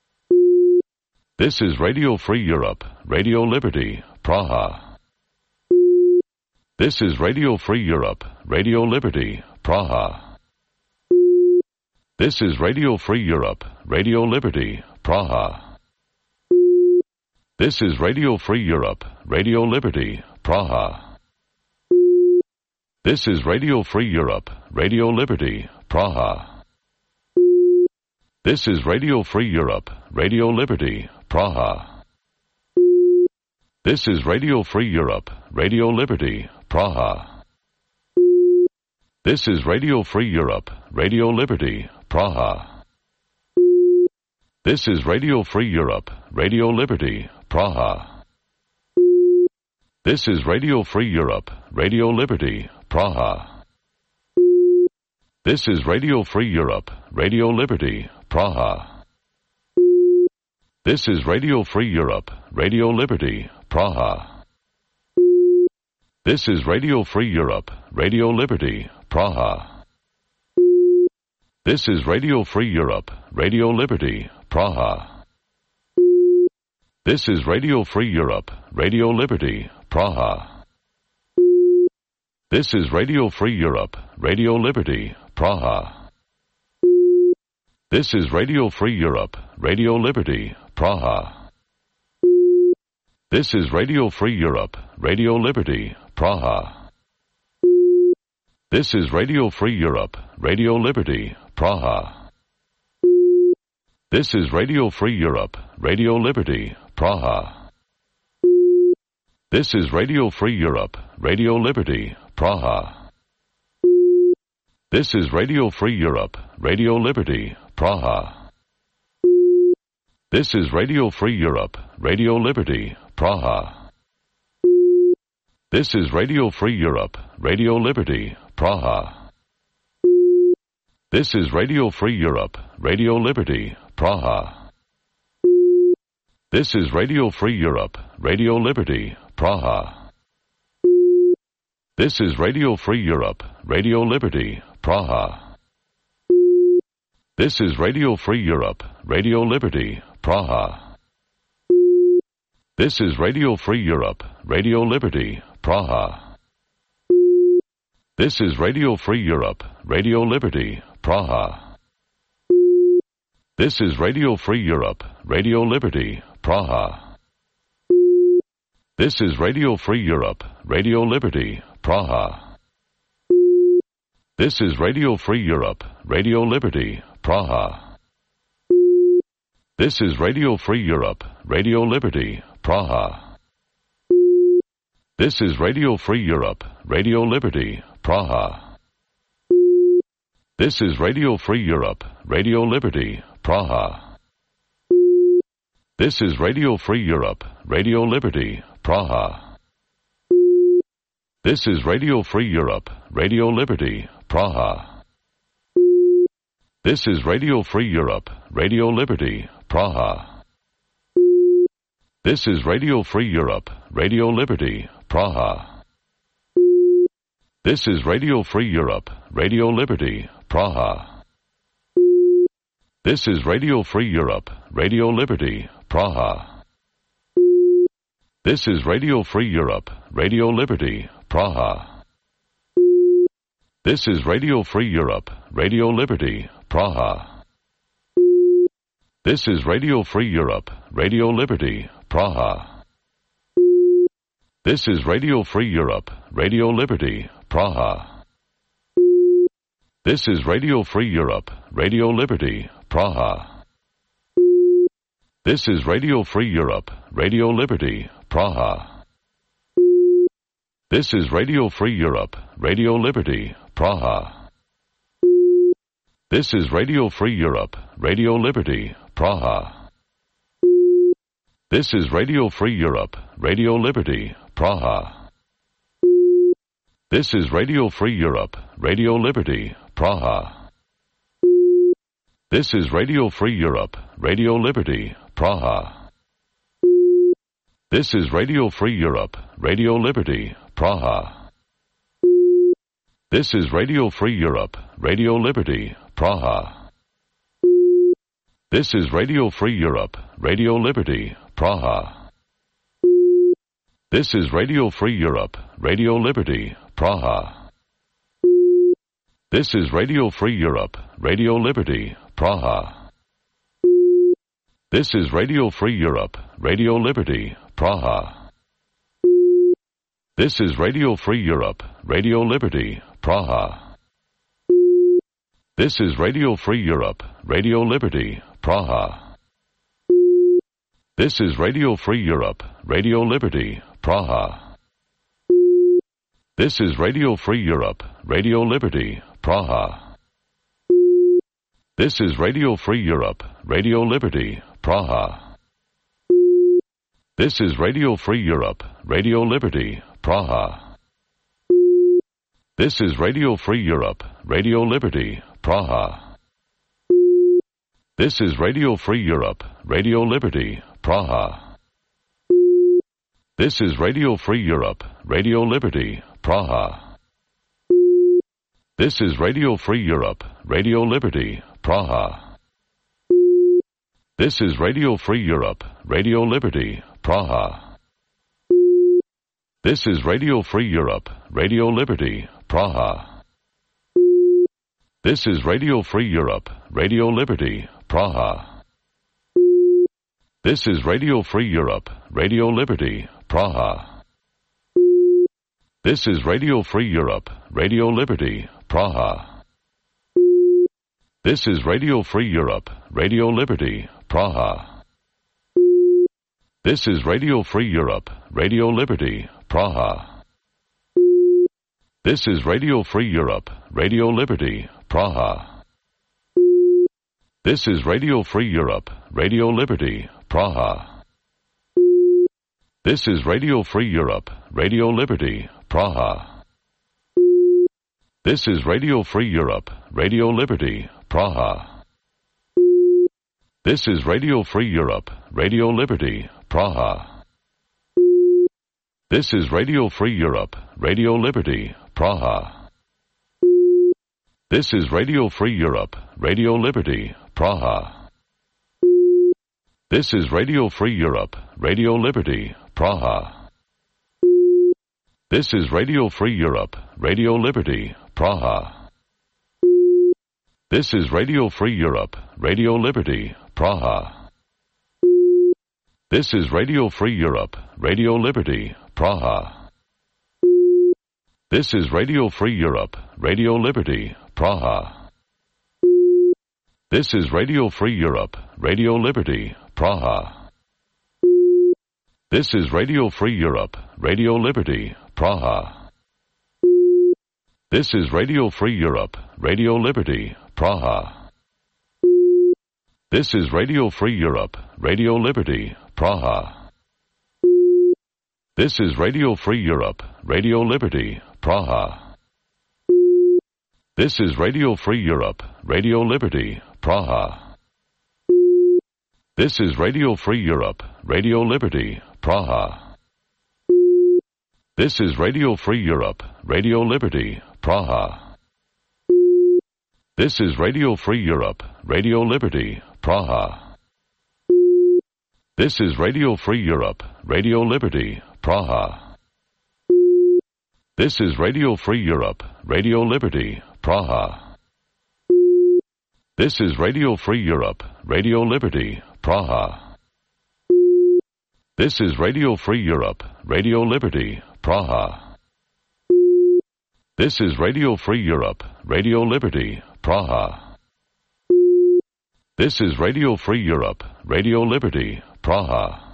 This is Radio Free Europe, Radio Liberty, Praha. This is Radio Free Europe, Radio Liberty, Praha. This is Radio Free Europe, Radio Liberty, Praha. This is Radio Free Europe, Radio Liberty, Praha. This is Radio Free Europe, Radio Liberty, Praha. This is Radio Free Europe, Radio Liberty, Praha. This is Radio Free Europe, Radio Liberty, Praha. This is Radio Free Europe, Radio Liberty, Praha. This is Radio Free Europe, Radio Liberty, Praha. This is Radio Free Europe, Radio Liberty, Praha. This is Radio Free Europe, Radio Liberty, Praha. This is Radio Free Europe, Radio Liberty, Praha. This is Radio Free Europe, Radio Liberty, Praha. This is Radio Free Europe, Radio Liberty, Praha. This is Radio Free Europe, Radio Liberty, Praha. This is Radio Free Europe, Radio Liberty, Praha. This is Radio Free Europe, Radio Liberty, Praha. This is Radio Free Europe, Radio Liberty, Praha. This is Radio Free Europe, Radio Liberty, Praha. This is Radio Free Europe, Radio Liberty, Praha. This is Radio Free Europe, Radio Liberty, Praha. This is Radio Free Europe, Radio Liberty, Praha. This is Radio Free Europe, Radio Liberty, Praha. This is Radio Free Europe, Radio Liberty, Praha. This is Radio Free Europe, Radio Liberty, Praha. This is Radio Free Europe, Radio Liberty, Praha. This is Radio Free Europe, Radio Liberty, Praha. This is Radio Free Europe, Radio Liberty, Praha. This is Radio Free Europe, Radio Liberty, Praha. This is Radio Free Europe, Radio Liberty, Praha. This is Radio Free Europe, Radio Liberty, Praha. This is Radio Free Europe, Radio Liberty, Praha. This is Radio Free Europe, Radio Liberty, Praha. This is Radio Free Europe, Radio Liberty, Praha. This is Radio Free Europe, Radio Liberty, Praha. This is Radio Free Europe, Radio Liberty, Praha. This is Radio Free Europe, Radio Liberty, Praha. This is Radio Free Europe, Radio Liberty, Praha. This is Radio Free Europe, Radio Liberty, Praha. This is Radio Free Europe, Radio Liberty, Praha. This is Radio Free Europe, Radio Liberty, Praha. This is Radio Free Europe, Radio Liberty, Praha. This is Radio Free Europe, Radio Liberty, Praha. This is Radio Free Europe, Radio Liberty, Praha. This is Radio Free Europe, Radio Liberty, Praha. This is Radio Free Europe, Radio Liberty, Praha. This is Radio Free Europe, Radio Liberty, Praha. This is Radio Free Europe, Radio Liberty, Praha. This is Radio Free Europe, Radio Liberty, Praha. This is Radio Free Europe, Radio Liberty, Praha. This is Radio Free Europe, Radio Liberty, Praha. This is Radio Free Europe, Radio Liberty, Praha. This is Radio Free Europe, Radio Liberty, Praha. This is Radio Free Europe, Radio Liberty, Praha. This is Radio Free Europe, Radio Liberty, Praha. This is Radio Free Europe, Radio Liberty, Praha. This is Radio Free Europe, Radio Liberty, Praha. This is Radio Free Europe, Radio Liberty, Praha. This is Radio Free Europe, Radio Liberty, Praha. This is Radio Free Europe, Radio Liberty, Praha. This is Radio Free Europe, Radio Liberty, Praha. This is Radio Free Europe, Radio Liberty, Praha. This is Radio Free Europe, Radio Liberty, Praha. This is Radio Free Europe, Radio Liberty, Praha. This is Radio Free Europe, Radio Liberty, Praha. This is Radio Free Europe, Radio Liberty, Praha. This is Radio Free Europe, Radio Liberty, Praha. This is Radio Free Europe, Radio Liberty, Praha. This is Radio Free Europe, Radio Liberty, Praha. This is Radio Free Europe, Radio Liberty, Praha. This is Radio Free Europe, Radio Liberty, Praha. This is Radio Free Europe, Radio Liberty, Praha. This is Radio Free Europe, Radio Liberty, Praha. This is Radio Free Europe, Radio Liberty, Praha. This is Radio Free Europe, Radio Liberty, Praha. This is Radio Free Europe, Radio Liberty, Praha. This is Radio Free Europe, Radio Liberty, Praha. This is Radio Free Europe, Radio Liberty, Praha. This is Radio Free Europe, Radio Liberty, Praha. This is Radio Free Europe, Radio Liberty, Praha. This is Radio Free Europe, Radio Liberty, Praha. This is Radio Free Europe, Radio Liberty, Praha. This is Radio Free Europe, Radio Liberty, Praha. This is Radio Free Europe, Radio Liberty, Praha. This is Radio Free Europe, Radio Liberty, Praha. This is Radio Free Europe, Radio Liberty, Praha. This is Radio Free Europe, Radio Liberty, Praha. This is Radio Free Europe, Radio Liberty, Praha. This is Radio Free Europe, Radio Liberty, Praha. This is Radio Free Europe, Radio Liberty, Praha. This is Radio Free Europe, Radio Liberty, Praha. This is Radio Free Europe, Radio Liberty, Praha. This is Radio Free Europe, Radio Liberty, Praha. This is Radio Free Europe, Radio Liberty, Praha. This is Radio Free Europe, Radio Liberty, Praha. This is Radio Free Europe, Radio Liberty, Praha. This is Radio Free Europe, Radio Liberty, Praha. This is Radio Free Europe, Radio Liberty, Praha. This is Radio Free Europe, Radio Liberty, Praha. This is Radio Free Europe, Radio Liberty, Praha. This is Radio Free Europe, Radio Liberty, Praha. This is Radio Free Europe, Radio Liberty, Praha. This is Radio Free Europe, Radio Liberty, Praha.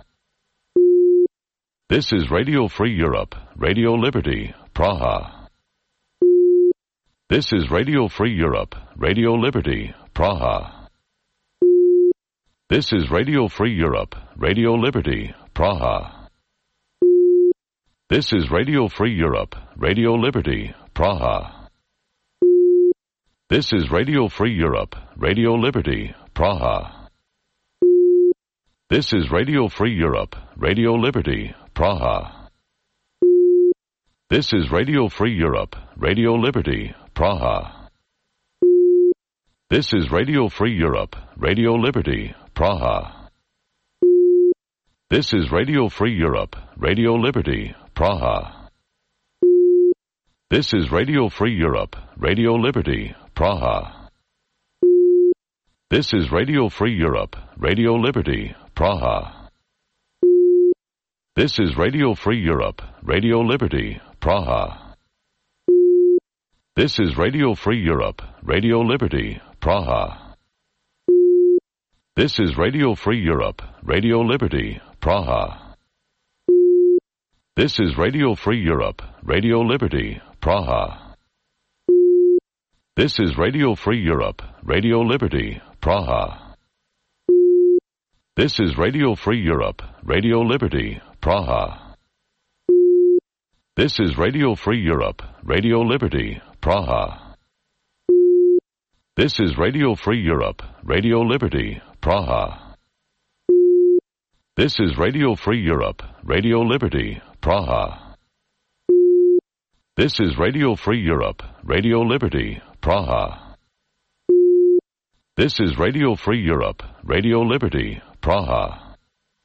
This is Radio Free Europe, Radio Liberty, Praha. This is Radio Free Europe, Radio Liberty, Praha. This is Radio Free Europe, Radio Liberty, Praha. This is Radio Free Europe, Radio Liberty, Praha. This is Radio Free Europe, Radio Liberty, Praha. This is Radio Free Europe, Radio Liberty, Praha. This is Radio Free Europe, Radio Liberty, Praha. This is Radio Free Europe, Radio Liberty, Praha. This is Radio Free Europe, Radio Liberty, Praha. This is Radio Free Europe, Radio Liberty, Praha. This is Radio Free Europe, Radio Liberty, Praha. This is Radio Free Europe, Radio Liberty, Praha. This is Radio Free Europe, Radio Liberty, Praha. This is Radio Free Europe, Radio Liberty, Praha. This is Radio Free Europe, Radio Liberty, Praha. This is Radio Free Europe, Radio Liberty, Praha. This is Radio Free Europe, Radio Liberty, Praha. This is Radio Free Europe, Radio Liberty, Praha. This is Radio Free Europe, Radio Liberty, Praha. This is Radio Free Europe, Radio Liberty, Praha. This is Radio Free Europe, Radio Liberty, Praha. This is Radio Free Europe, Radio Liberty, Praha.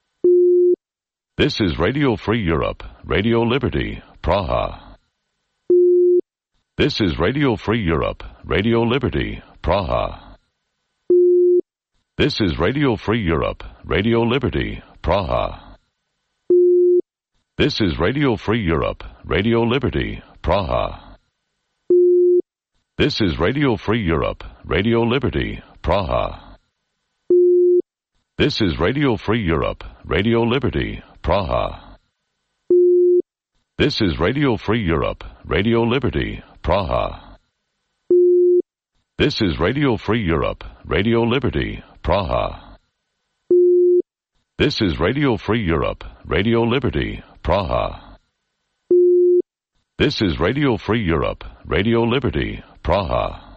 This is Radio Free Europe, Radio Liberty, Praha. This is Radio Free Europe, Radio Liberty, Praha. This is Radio Free Europe, Radio Liberty, Praha. This is Radio Free Europe, Radio Liberty, Praha. This is Radio Free Europe, Radio Liberty, Praha. This is Radio Free Europe, Radio Liberty, Praha. This is Radio Free Europe, Radio Liberty, Praha. This is Radio Free Europe, Radio Liberty, Praha. This is Radio Free Europe, Radio Liberty, Praha. This is Radio Free Europe, Radio Liberty, Praha.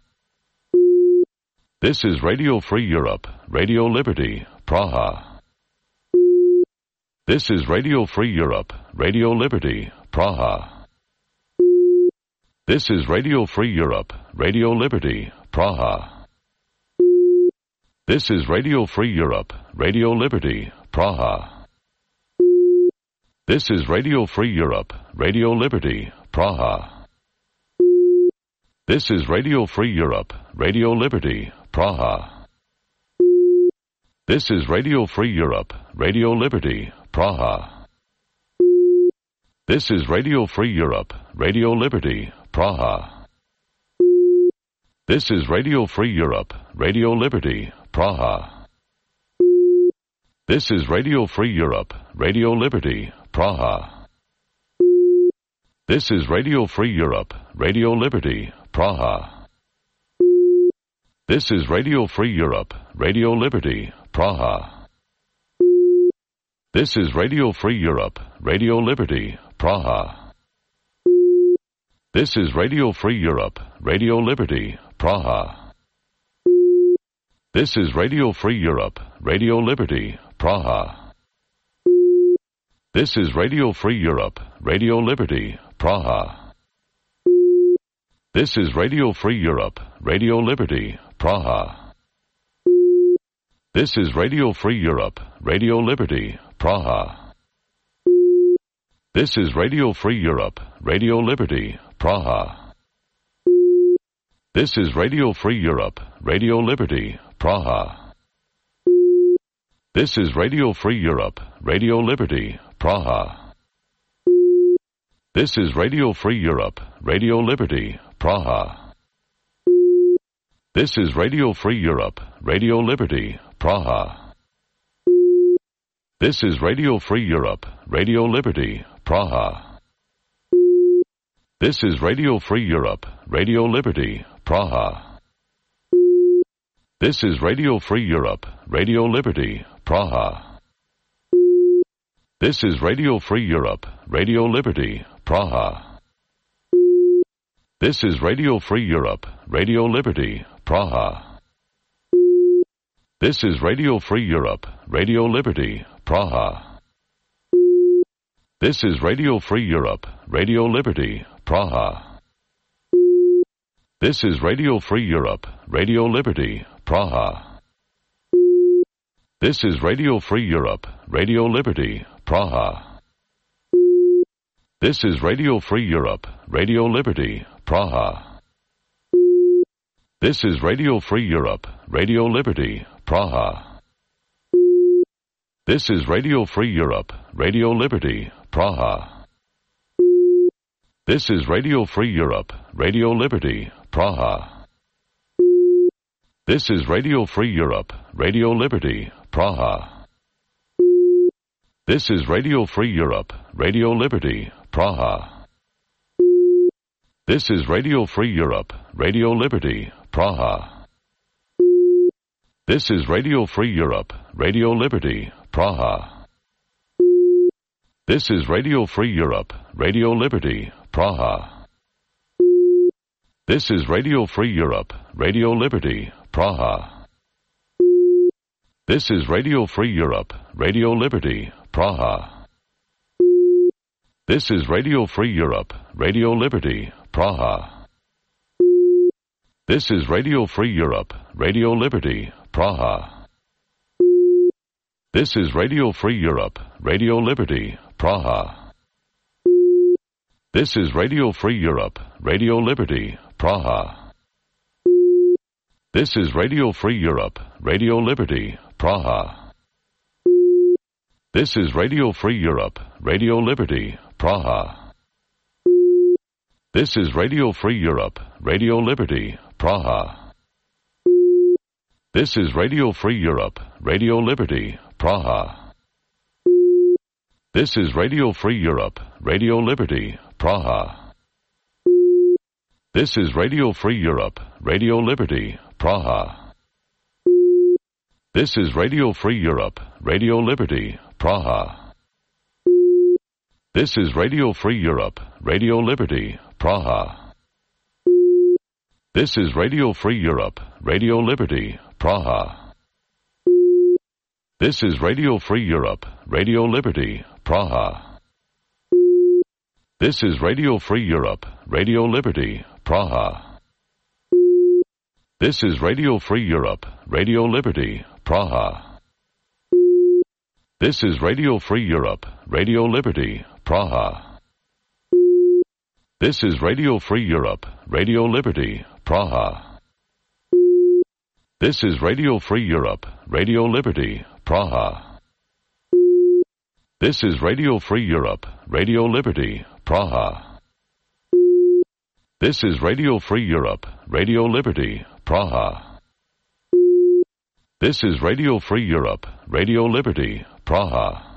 This is Radio Free Europe, Radio Liberty, Praha. This is Radio Free Europe, Radio Liberty, Praha. This is Radio Free Europe, Radio Liberty, Praha. This is Radio Free Europe, Radio Liberty, Praha. This is Radio Free Europe, Radio Liberty, Praha. This is Radio Free Europe, Radio Liberty, Praha. This is Radio Free Europe, Radio Liberty, Praha. This is Radio Free Europe, Radio Liberty, Praha. This is Radio Free Europe, Radio Liberty, Praha. This is Radio Free Europe, Radio Liberty, Praha. This is Radio Free Europe, Radio Liberty, Praha. This is Radio Free Europe, Radio Liberty, Praha. This is Radio Free Europe, Radio Liberty, Praha. This is Radio Free Europe, Radio Liberty, Praha. This is Radio Free Europe, Radio Liberty, Praha. This is Radio Free Europe, Radio Liberty, Praha. This is Radio Free Europe, Radio Liberty, Praha. This is Radio Free Europe, Radio Liberty, Praha. This is Radio Free Europe, Radio Liberty, Praha. This is Radio Free Europe, Radio Liberty, Praha. This is Radio Free Europe, Radio Liberty, Praha. This is Radio Free Europe, Radio Liberty, Praha. This is Radio Free Europe, Radio Liberty, Praha. This is Radio Free Europe, Radio Liberty, Praha. This is Radio Free Europe, Radio Liberty, Praha. This is Radio Free Europe, Radio Liberty, Praha. This is Radio Free Europe, Radio Liberty, Praha. This is Radio Free Europe, Radio Liberty, Praha. This is Radio Free Europe, Radio Liberty, Praha. This is Radio Free Europe, Radio Liberty, Praha. This is Radio Free Europe, Radio Liberty, Praha. This is Radio Free Europe, Radio Liberty, Praha. This is Radio Free Europe, Radio Liberty, Praha. This is Radio Free Europe, Radio Liberty, Praha. This is Radio Free Europe, Radio Liberty, Praha. This is Radio Free Europe, Radio Liberty, Praha. This is Radio Free Europe, Radio Liberty, Praha. This is Radio Free Europe, Radio Liberty, Praha. This is Radio Free Europe, Radio Liberty, Praha. This is Radio Free Europe, Radio Liberty, Praha. This is Radio Free Europe, Radio Liberty, Praha. This is Radio Free Europe, Radio Liberty, Praha. This is Radio Free Europe, Radio Liberty, Praha. This is Radio Free Europe, Radio Liberty, Praha. This is Radio Free Europe, Radio Liberty, Praha. This is Radio Free Europe, Radio Liberty, Praha. This is Radio Free Europe, Radio Liberty, Praha. This is Radio Free Europe, Radio Liberty, Praha. This is Radio Free Europe, Radio Liberty, Praha. This is Radio Free Europe, Radio Liberty, Praha. This is Radio Free Europe, Radio Liberty, Praha. This is Radio Free Europe, Radio Liberty, Praha. This is Radio Free Europe, Radio Liberty, Praha. This is Radio Free Europe, Radio Liberty, Praha. This is Radio Free Europe, Radio Liberty, Praha. This is Radio Free Europe, Radio Liberty, Praha. This is Radio Free Europe, Radio Liberty, Praha. This is Radio Free Europe, Radio Liberty, Praha. This is Radio Free Europe, Radio Liberty, Praha. This is Radio Free Europe, Radio Liberty, Praha. This is Radio Free Europe, Radio Liberty, Praha. This is Radio Free Europe, Radio Liberty, Praha. This is Radio Free Europe, Radio Liberty, Praha. This is Radio Free Europe, Radio Liberty, Praha. This is Radio Free Europe, Radio Liberty, Praha.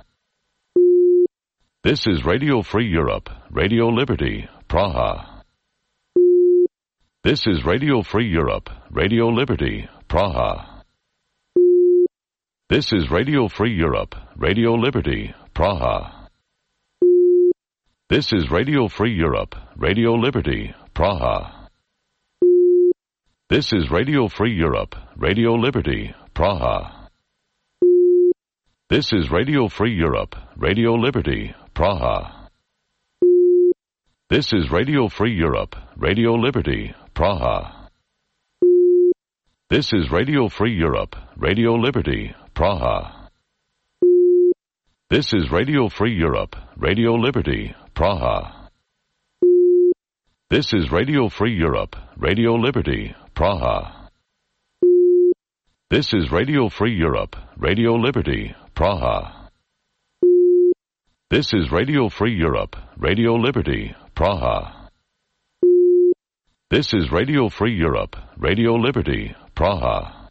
This is Radio Free Europe, Radio Liberty, Praha. This is Radio Free Europe, Radio Liberty, Praha. This is Radio Free Europe, Radio Liberty, Praha. This is Radio Free Europe, Radio Liberty, Praha. This is Radio Free Europe, Radio Liberty, Praha. This is Radio Free Europe, Radio Liberty, Praha. This is Radio Free Europe, Radio Liberty, Praha. This is Radio Free Europe, Radio Liberty, Praha. This is Radio Free Europe, Radio Liberty, Praha. This is Radio Free Europe, Radio Liberty, Praha. This is Radio Free Europe, Radio Liberty, Praha. This is Radio Free Europe, Radio Liberty, Praha. This is Radio Free Europe, Radio Liberty, Praha.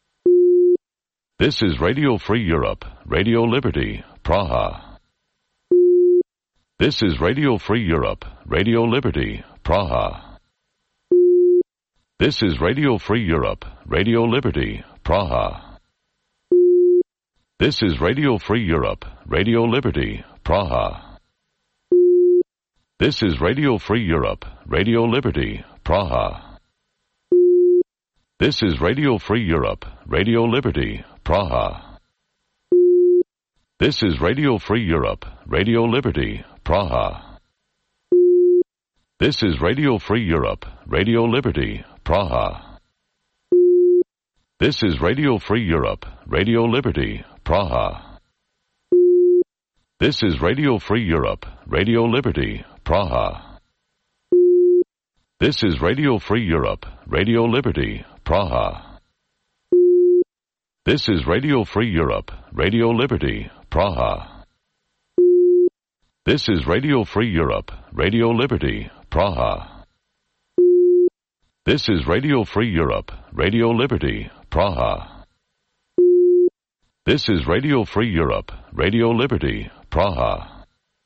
This is Radio Free Europe, Radio Liberty, Praha. This is Radio Free Europe, Radio Liberty, Praha. This is Radio Free Europe, Radio Liberty, Praha. This is Radio Free Europe, Radio Liberty, Praha. This is Radio Free Europe, Radio Liberty, Praha. This is Radio Free Europe, Radio Liberty, Praha. This is Radio Free Europe, Radio Liberty, Praha. This is Radio Free Europe, Radio Liberty, Praha. This is Radio Free Europe, Radio Liberty, Praha. This is Radio Free Europe, Radio Liberty, Praha. This is Radio Free Europe, Radio Liberty, Praha. This is Radio Free Europe, Radio Liberty, Praha. This is Radio Free Europe, Radio Liberty, Praha. This is Radio Free Europe, Radio Liberty, Praha. This is Radio Free Europe, Radio Liberty, Praha.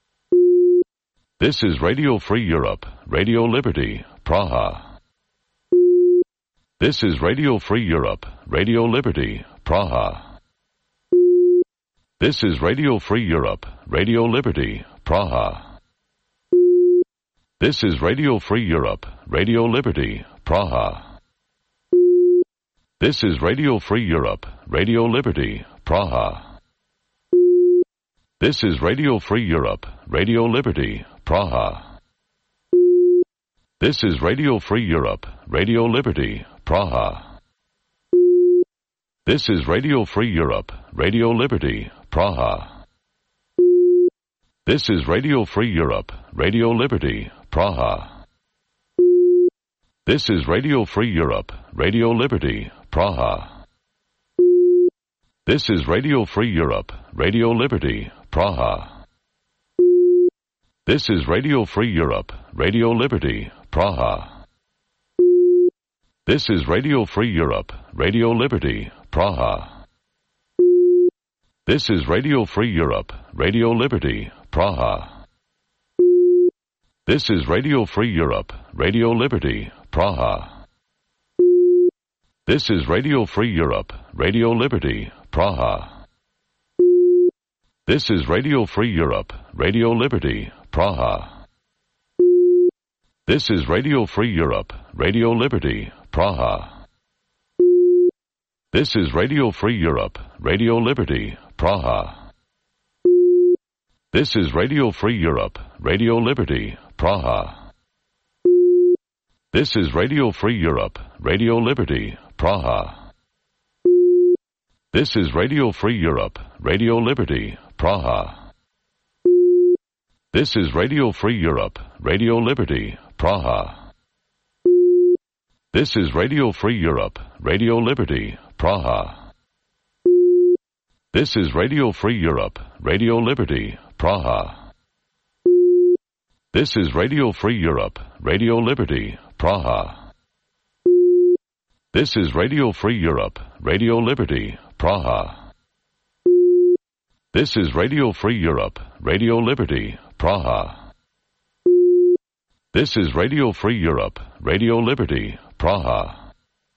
This is Radio Free Europe, Radio Liberty, Praha. This is Radio Free Europe, Radio Liberty, Praha. This is Radio Free Europe, Radio Liberty, Praha. This is Radio Free Europe, Radio Liberty, Praha. This is Radio Free Europe, Radio Liberty, Praha. This is Radio Free Europe, Radio Liberty, Praha. This is Radio Free Europe, Radio Liberty, Praha. This is Radio Free Europe, Radio Liberty, Praha. This is Radio Free Europe, Radio Liberty, Praha. This is Radio Free Europe, Radio Liberty, Praha. This is Radio Free Europe, Radio Liberty, Praha. This is Radio Free Europe, Radio Liberty, Praha. This is Radio Free Europe, Radio Liberty, Praha. This is Radio Free Europe, Radio Liberty, Praha. This is Radio Free Europe, Radio Liberty, Praha. This is Radio Free Europe, Radio Liberty, Praha. This is Radio Free Europe, Radio Liberty, Praha. This is Radio Free Europe, Radio Liberty, Praha. This is Radio Free Europe, Radio Liberty, Praha. This is Radio Free Europe, Radio Liberty, Praha. This is Radio Free Europe, Radio Liberty, Praha. This is Radio Free Europe, Radio Liberty, Praha. This is Radio Free Europe, Radio Liberty, Praha. This is Radio Free Europe, Radio Liberty, Praha. This is Radio Free Europe, Radio Liberty, Praha. This is Radio Free Europe, Radio Liberty, Praha. This is Radio Free Europe, Radio Liberty, Praha. This is Radio Free Europe, Radio Liberty, Praha. This is Radio Free Europe, Radio Liberty, Praha.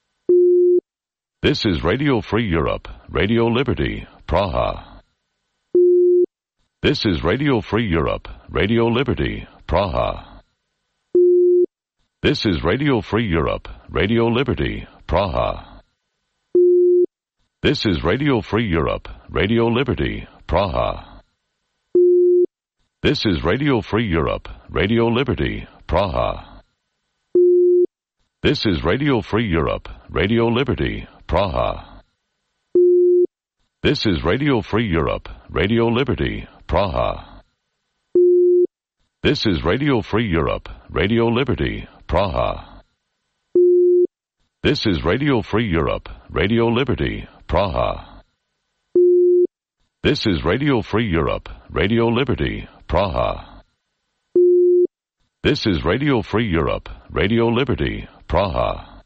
This is Radio Free Europe, Radio Liberty, Praha. This is Radio Free Europe, Radio Liberty, Praha. This is Radio Free Europe, Radio Liberty, Praha. This is Radio Free Europe, Radio Liberty, Praha. This is Radio Free Europe, Radio Liberty, Praha. This is Radio Free Europe, Radio Liberty, Praha. This is Radio Free Europe, Radio Liberty, Praha. This is Radio Free Europe, Radio Liberty, Praha. This is Radio Free Europe, Radio Liberty, Praha. This is Radio Free Europe, Radio Liberty, Praha. This is Radio Free Europe, Radio Liberty, Praha.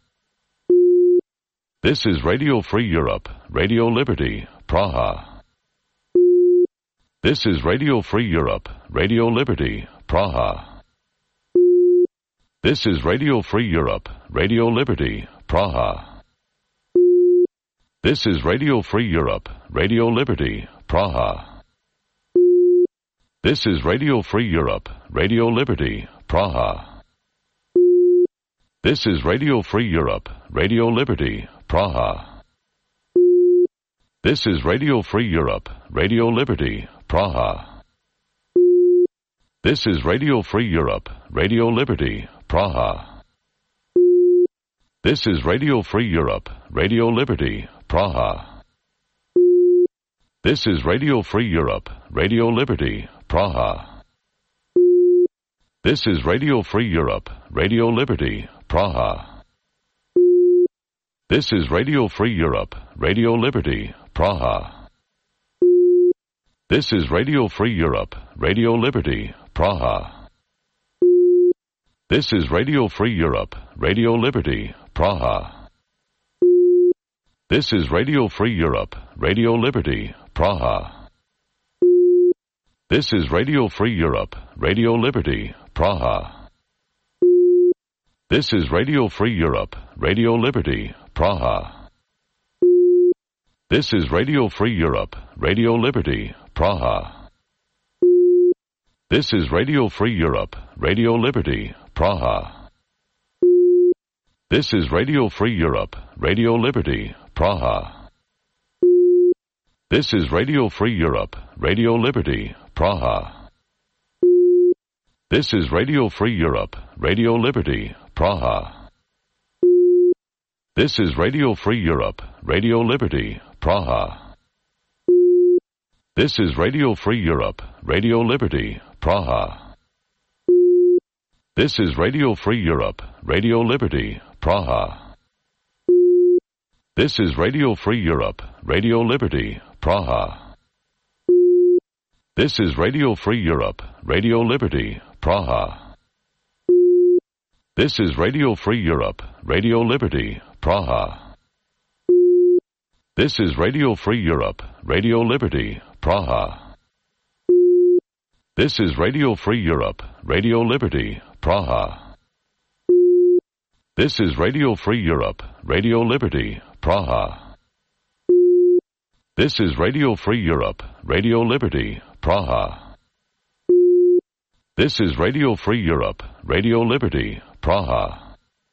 This is Radio Free Europe, Radio Liberty, Praha. This is Radio Free Europe, Radio Liberty, Praha. This is Radio Free Europe, Radio Liberty, Praha. This is Radio Free Europe, Radio Liberty, Praha. This is Radio Free Europe, Radio Liberty, Praha. This is Radio Free Europe, Radio Liberty, Praha. This is Radio Free Europe, Radio Liberty, Praha. This is Radio Free Europe, Radio Liberty, Praha. This is Radio Free Europe, Radio Liberty, Praha. This is Radio Free Europe, Radio Liberty, Praha. This is Radio Free Europe, Radio Liberty, Praha. This is Radio Free Europe, Radio Liberty, Praha. This is Radio Free Europe, Radio Liberty, Praha. This is Radio Free Europe, Radio Liberty, Praha. This is Radio Free Europe, Radio Liberty, Praha. This is Radio Free Europe, Radio Liberty, Praha. This is Radio Free Europe, Radio Liberty, Praha. This is Radio Free Europe, Radio Liberty, Praha. This is Radio Free Europe, Radio Liberty, Praha. This is Radio Free Europe, Radio Liberty, Praha. This is Radio Free Europe, Radio Liberty, Praha. This is Radio Free Europe, Radio Liberty, Praha. This is Radio Free Europe, Radio Liberty, Praha. This is Radio Free Europe, Radio Liberty, Praha. This is Radio Free Europe, Radio Liberty, Praha. This is Radio Free Europe, Radio Liberty, Praha. This is Radio Free Europe, Radio Liberty, Praha. This is Radio Free Europe, Radio Liberty, Praha. This is Radio Free Europe, Radio Liberty, Praha. This is Radio Free Europe, Radio Liberty, Praha. This is Radio Free Europe, Radio Liberty, Praha. This is Radio Free Europe, Radio Liberty, Praha. This is Radio Free Europe, Radio Liberty, Praha.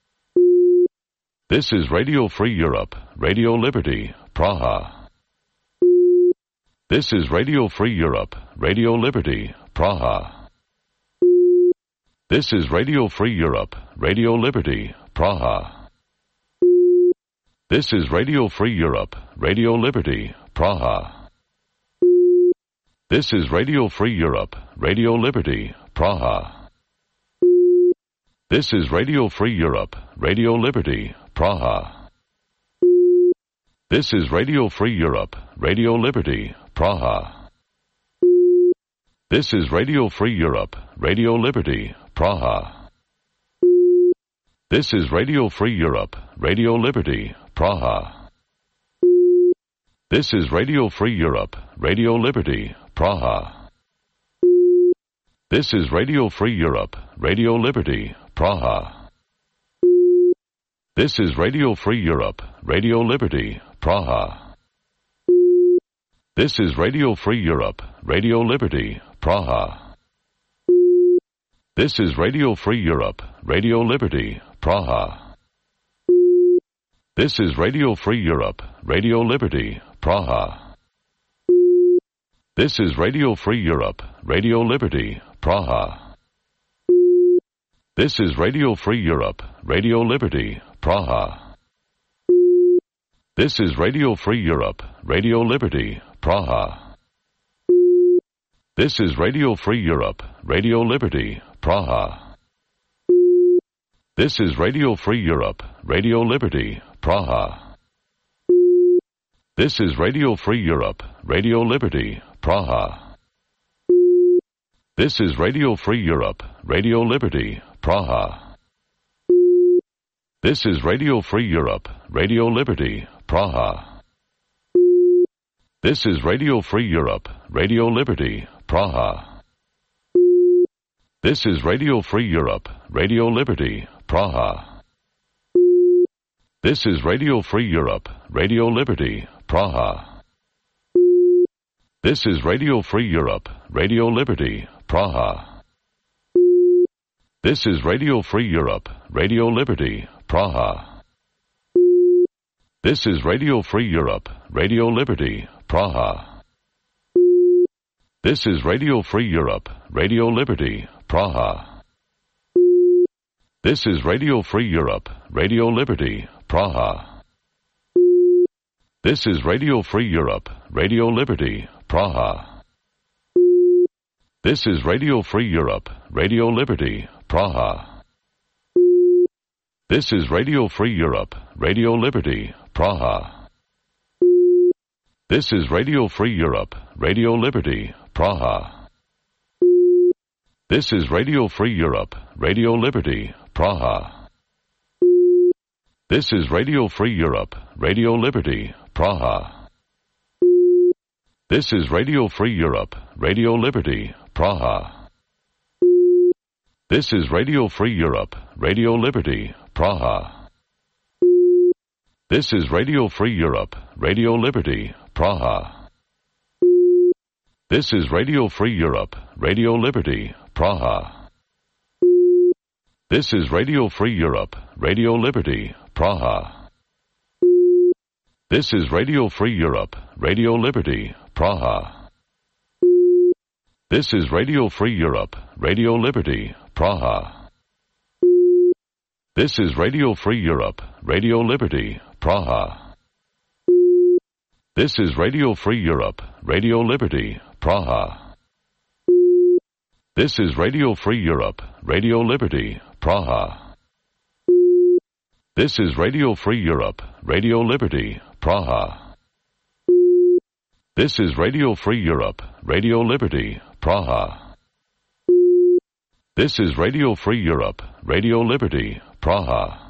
This is Radio Free Europe, Radio Liberty, Praha. This is Radio Free Europe, Radio Liberty, Praha. This is Radio Free Europe, Radio Liberty, Praha. This is Radio Free Europe, Radio Liberty, Praha. This is Radio Free Europe, Radio Liberty, Praha. This is Radio Free Europe, Radio Liberty, Praha. This is Radio Free Europe, Radio Liberty, Praha. This is Radio Free Europe, Radio Liberty, Praha. This is Radio Free Europe, Radio Liberty, Praha. This is Radio Free Europe, Radio Liberty, Praha. This is Radio Free Europe, Radio Liberty, Praha. This is Radio Free Europe, Radio Liberty, Praha. This is Radio Free Europe, Radio Liberty, Praha. This is Radio Free Europe, Radio Liberty, Praha. This is Radio Free Europe, Radio Liberty, Praha. This is Radio Free Europe, Radio Liberty, Praha. This is Radio Free Europe, Radio Liberty, Praha. This is Radio Free Europe, Radio Liberty, Praha. This is Radio Free Europe, Radio Liberty, Praha. This is Radio Free Europe, Radio Liberty, Praha. This is Radio Free Europe, Radio Liberty, Praha. This is Radio Free Europe, Radio Liberty, Praha. This is Radio Free Europe, Radio Liberty, Praha. This is Radio Free Europe, Radio Liberty, Praha. This is Radio Free Europe, Radio Liberty, Praha. This is Radio Free Europe, Radio Liberty, Praha. This is Radio Free Europe, Radio Liberty, Praha. This is Radio Free Europe, Radio Liberty, Praha. This is Radio Free Europe, Radio Liberty, Praha. This is Radio Free Europe, Radio Liberty, Praha. This is Radio Free Europe, Radio Liberty, Praha. This is Radio Free Europe, Radio Liberty, Praha. This is Radio Free Europe, Radio Liberty, Praha. This is Radio Free Europe, Radio Liberty, Praha. This is Radio Free Europe, Radio Liberty, Praha. This is Radio Free Europe, Radio Liberty, Praha. This is Radio Free Europe, Radio Liberty, Praha. This is Radio Free Europe, Radio Liberty, Praha. This is Radio Free Europe, Radio Liberty, Praha. This is Radio Free Europe, Radio Liberty, Praha. This is Radio Free Europe, Radio Liberty, Praha. This is Radio Free Europe, Radio Liberty, Praha. This is Radio Free Europe, Radio Liberty, Praha. This is Radio Free Europe, Radio Liberty, Praha. This is Radio Free Europe, Radio Liberty, Praha. This is Radio Free Europe, Radio Liberty, Praha. This is Radio Free Europe, Radio Liberty, Praha. This is Radio Free Europe, Radio Liberty, Praha. This is Radio Free Europe, Radio Liberty, Praha. This is Radio Free Europe, Radio Liberty, Praha.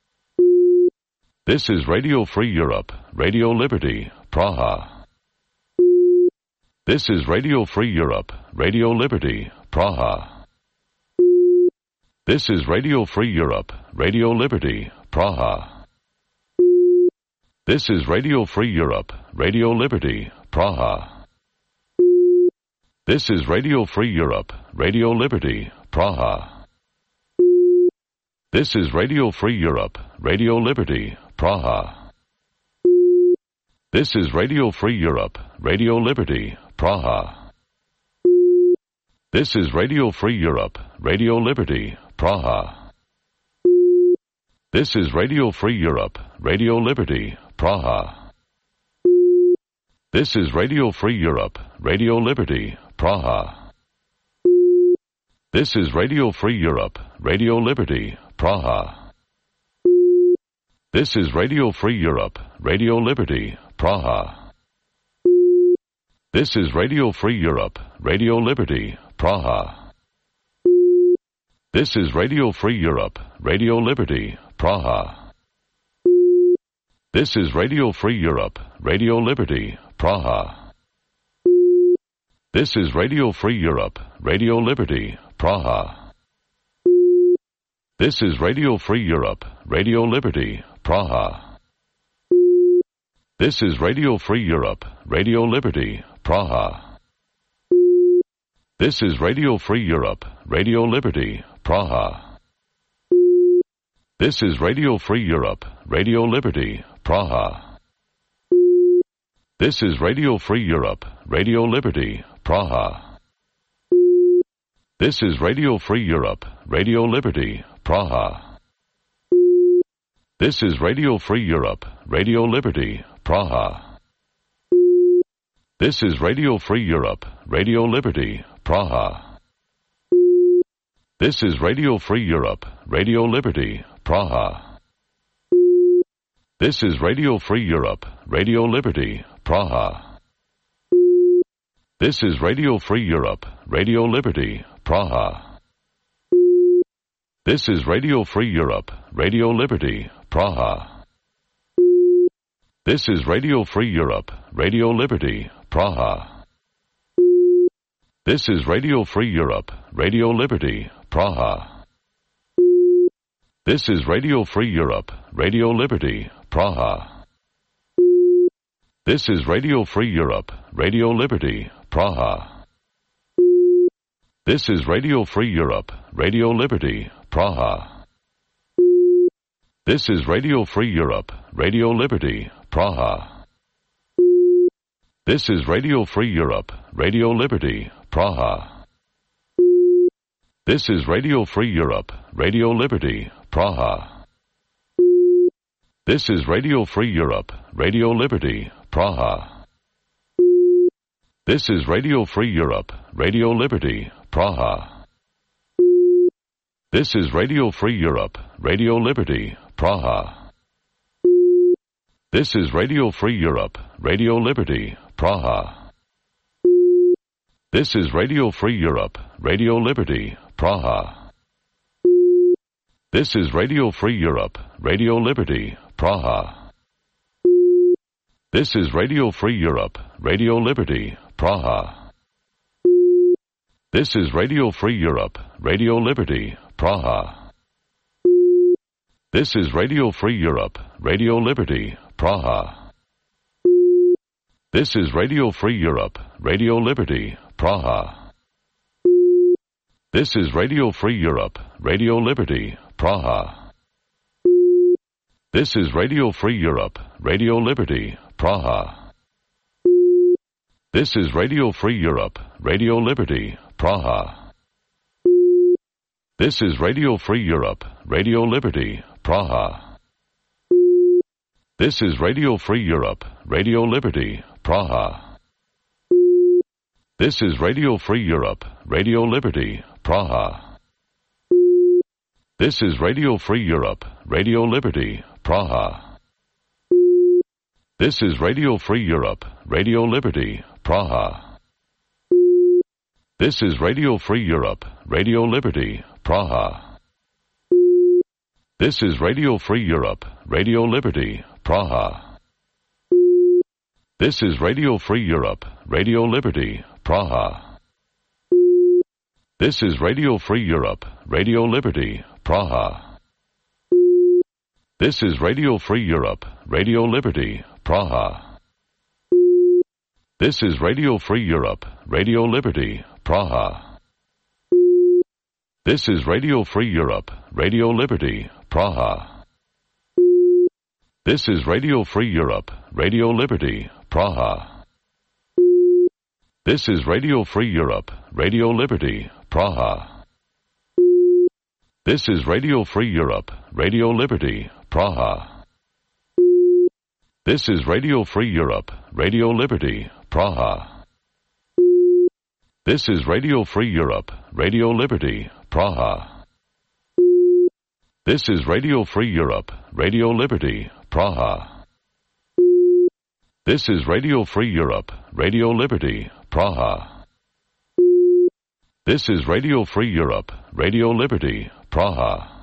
This is Radio Free Europe, Radio Liberty, Praha. This is Radio Free Europe, Radio Liberty, Praha. This is Radio Free Europe, Radio Liberty, Praha. This is Radio Free Europe, Radio Liberty, Praha. This is Radio Free Europe, Radio Liberty, Praha. This is Radio Free Europe, Radio Liberty, Praha. This is Radio Free Europe, Radio Liberty, Praha. This is Radio Free Europe, Radio Liberty, Praha. This is Radio Free Europe, Radio Liberty, Praha. This is Radio Free Europe, Radio Liberty, Praha. This is Radio Free Europe, Radio Liberty, Praha. This is Radio Free Europe, Radio Liberty, Praha. This is Radio Free Europe, Radio Liberty, Praha. This is Radio Free Europe, Radio Liberty, Praha. This is Radio Free Europe, Radio Liberty, Praha. This is Radio Free Europe, Radio Liberty, Praha. This is Radio Free Europe, Radio Liberty, Praha. This is Radio Free Europe, Radio Liberty, Praha. This is Radio Free Europe, Radio Liberty, Praha. This is Radio Free Europe, Radio Liberty, Praha. This is Radio Free Europe, Radio Liberty, Praha. This is Radio Free Europe, Radio Liberty, Praha. This is Radio Free Europe, Radio Liberty, Praha. This is Radio Free Europe, Radio Liberty, Praha. This is Radio Free Europe, Radio Liberty, Praha. This is Radio Free Europe, Radio Liberty, Praha. This is Radio Free Europe, Radio Liberty, Praha. This is Radio Free Europe, Radio Liberty, Praha. This is Radio Free Europe, Radio Liberty, Praha. This is Radio Free Europe, Radio Liberty, Praha. This is Radio Free Europe, Radio Liberty, Praha. This is Radio Free Europe, Radio Liberty, Praha. This is Radio Free Europe, Radio Liberty, Praha. This is Radio Free Europe, Radio Liberty, Praha. This is Radio Free Europe, Radio Liberty, Praha. This is Radio Free Europe, Radio Liberty, Praha. This is Radio Free Europe, Radio Liberty, Praha. This is Radio Free Europe, Radio Liberty, Praha. This is Radio Free Europe, Radio Liberty, Praha. This is Radio Free Europe, Radio Liberty, Praha. This is Radio Free Europe, Radio Liberty, Praha. This is Radio Free Europe, Radio Liberty, Praha. This is Radio Free Europe, Radio Liberty, Praha. This is Radio Free Europe, Radio Liberty, Praha. This is Radio Free Europe, Radio Liberty, Praha. This is Radio Free Europe, Radio Liberty, Praha. This is Radio Free Europe, Radio Liberty, Praha. This is Radio Free Europe, Radio Liberty, Praha. This is Radio Free Europe, Radio Liberty, Praha. This is Radio Free Europe, Radio Liberty, Praha. This is Radio Free Europe, Radio Liberty, Praha. This is Radio Free Europe, Radio Liberty, Praha. This is Radio Free Europe, Radio Liberty, Praha. This is Radio Free Europe, Radio Liberty, Praha. This is Radio Free Europe, Radio Liberty, Praha. This is Radio Free Europe, Radio Liberty, Praha. This is Radio Free Europe, Radio Liberty, Praha. This is Radio Free Europe, Radio Liberty, Praha. This is Radio Free Europe, Radio Liberty, Praha. This is Radio Free Europe, Radio Liberty, Praha. This is Radio Free Europe, Radio Liberty, Praha. This is Radio Free Europe, Radio Liberty, Praha. This is Radio Free Europe, Radio Liberty, Praha. This is Radio Free Europe, Radio Liberty, Praha. This is Radio Free Europe, Radio Liberty, Praha. This is Radio Free Europe, Radio Liberty, Praha. This is Radio Free Europe, Radio Liberty, Praha. This is Radio Free Europe, Radio Liberty, Praha. This is Radio Free Europe, Radio Liberty, Praha.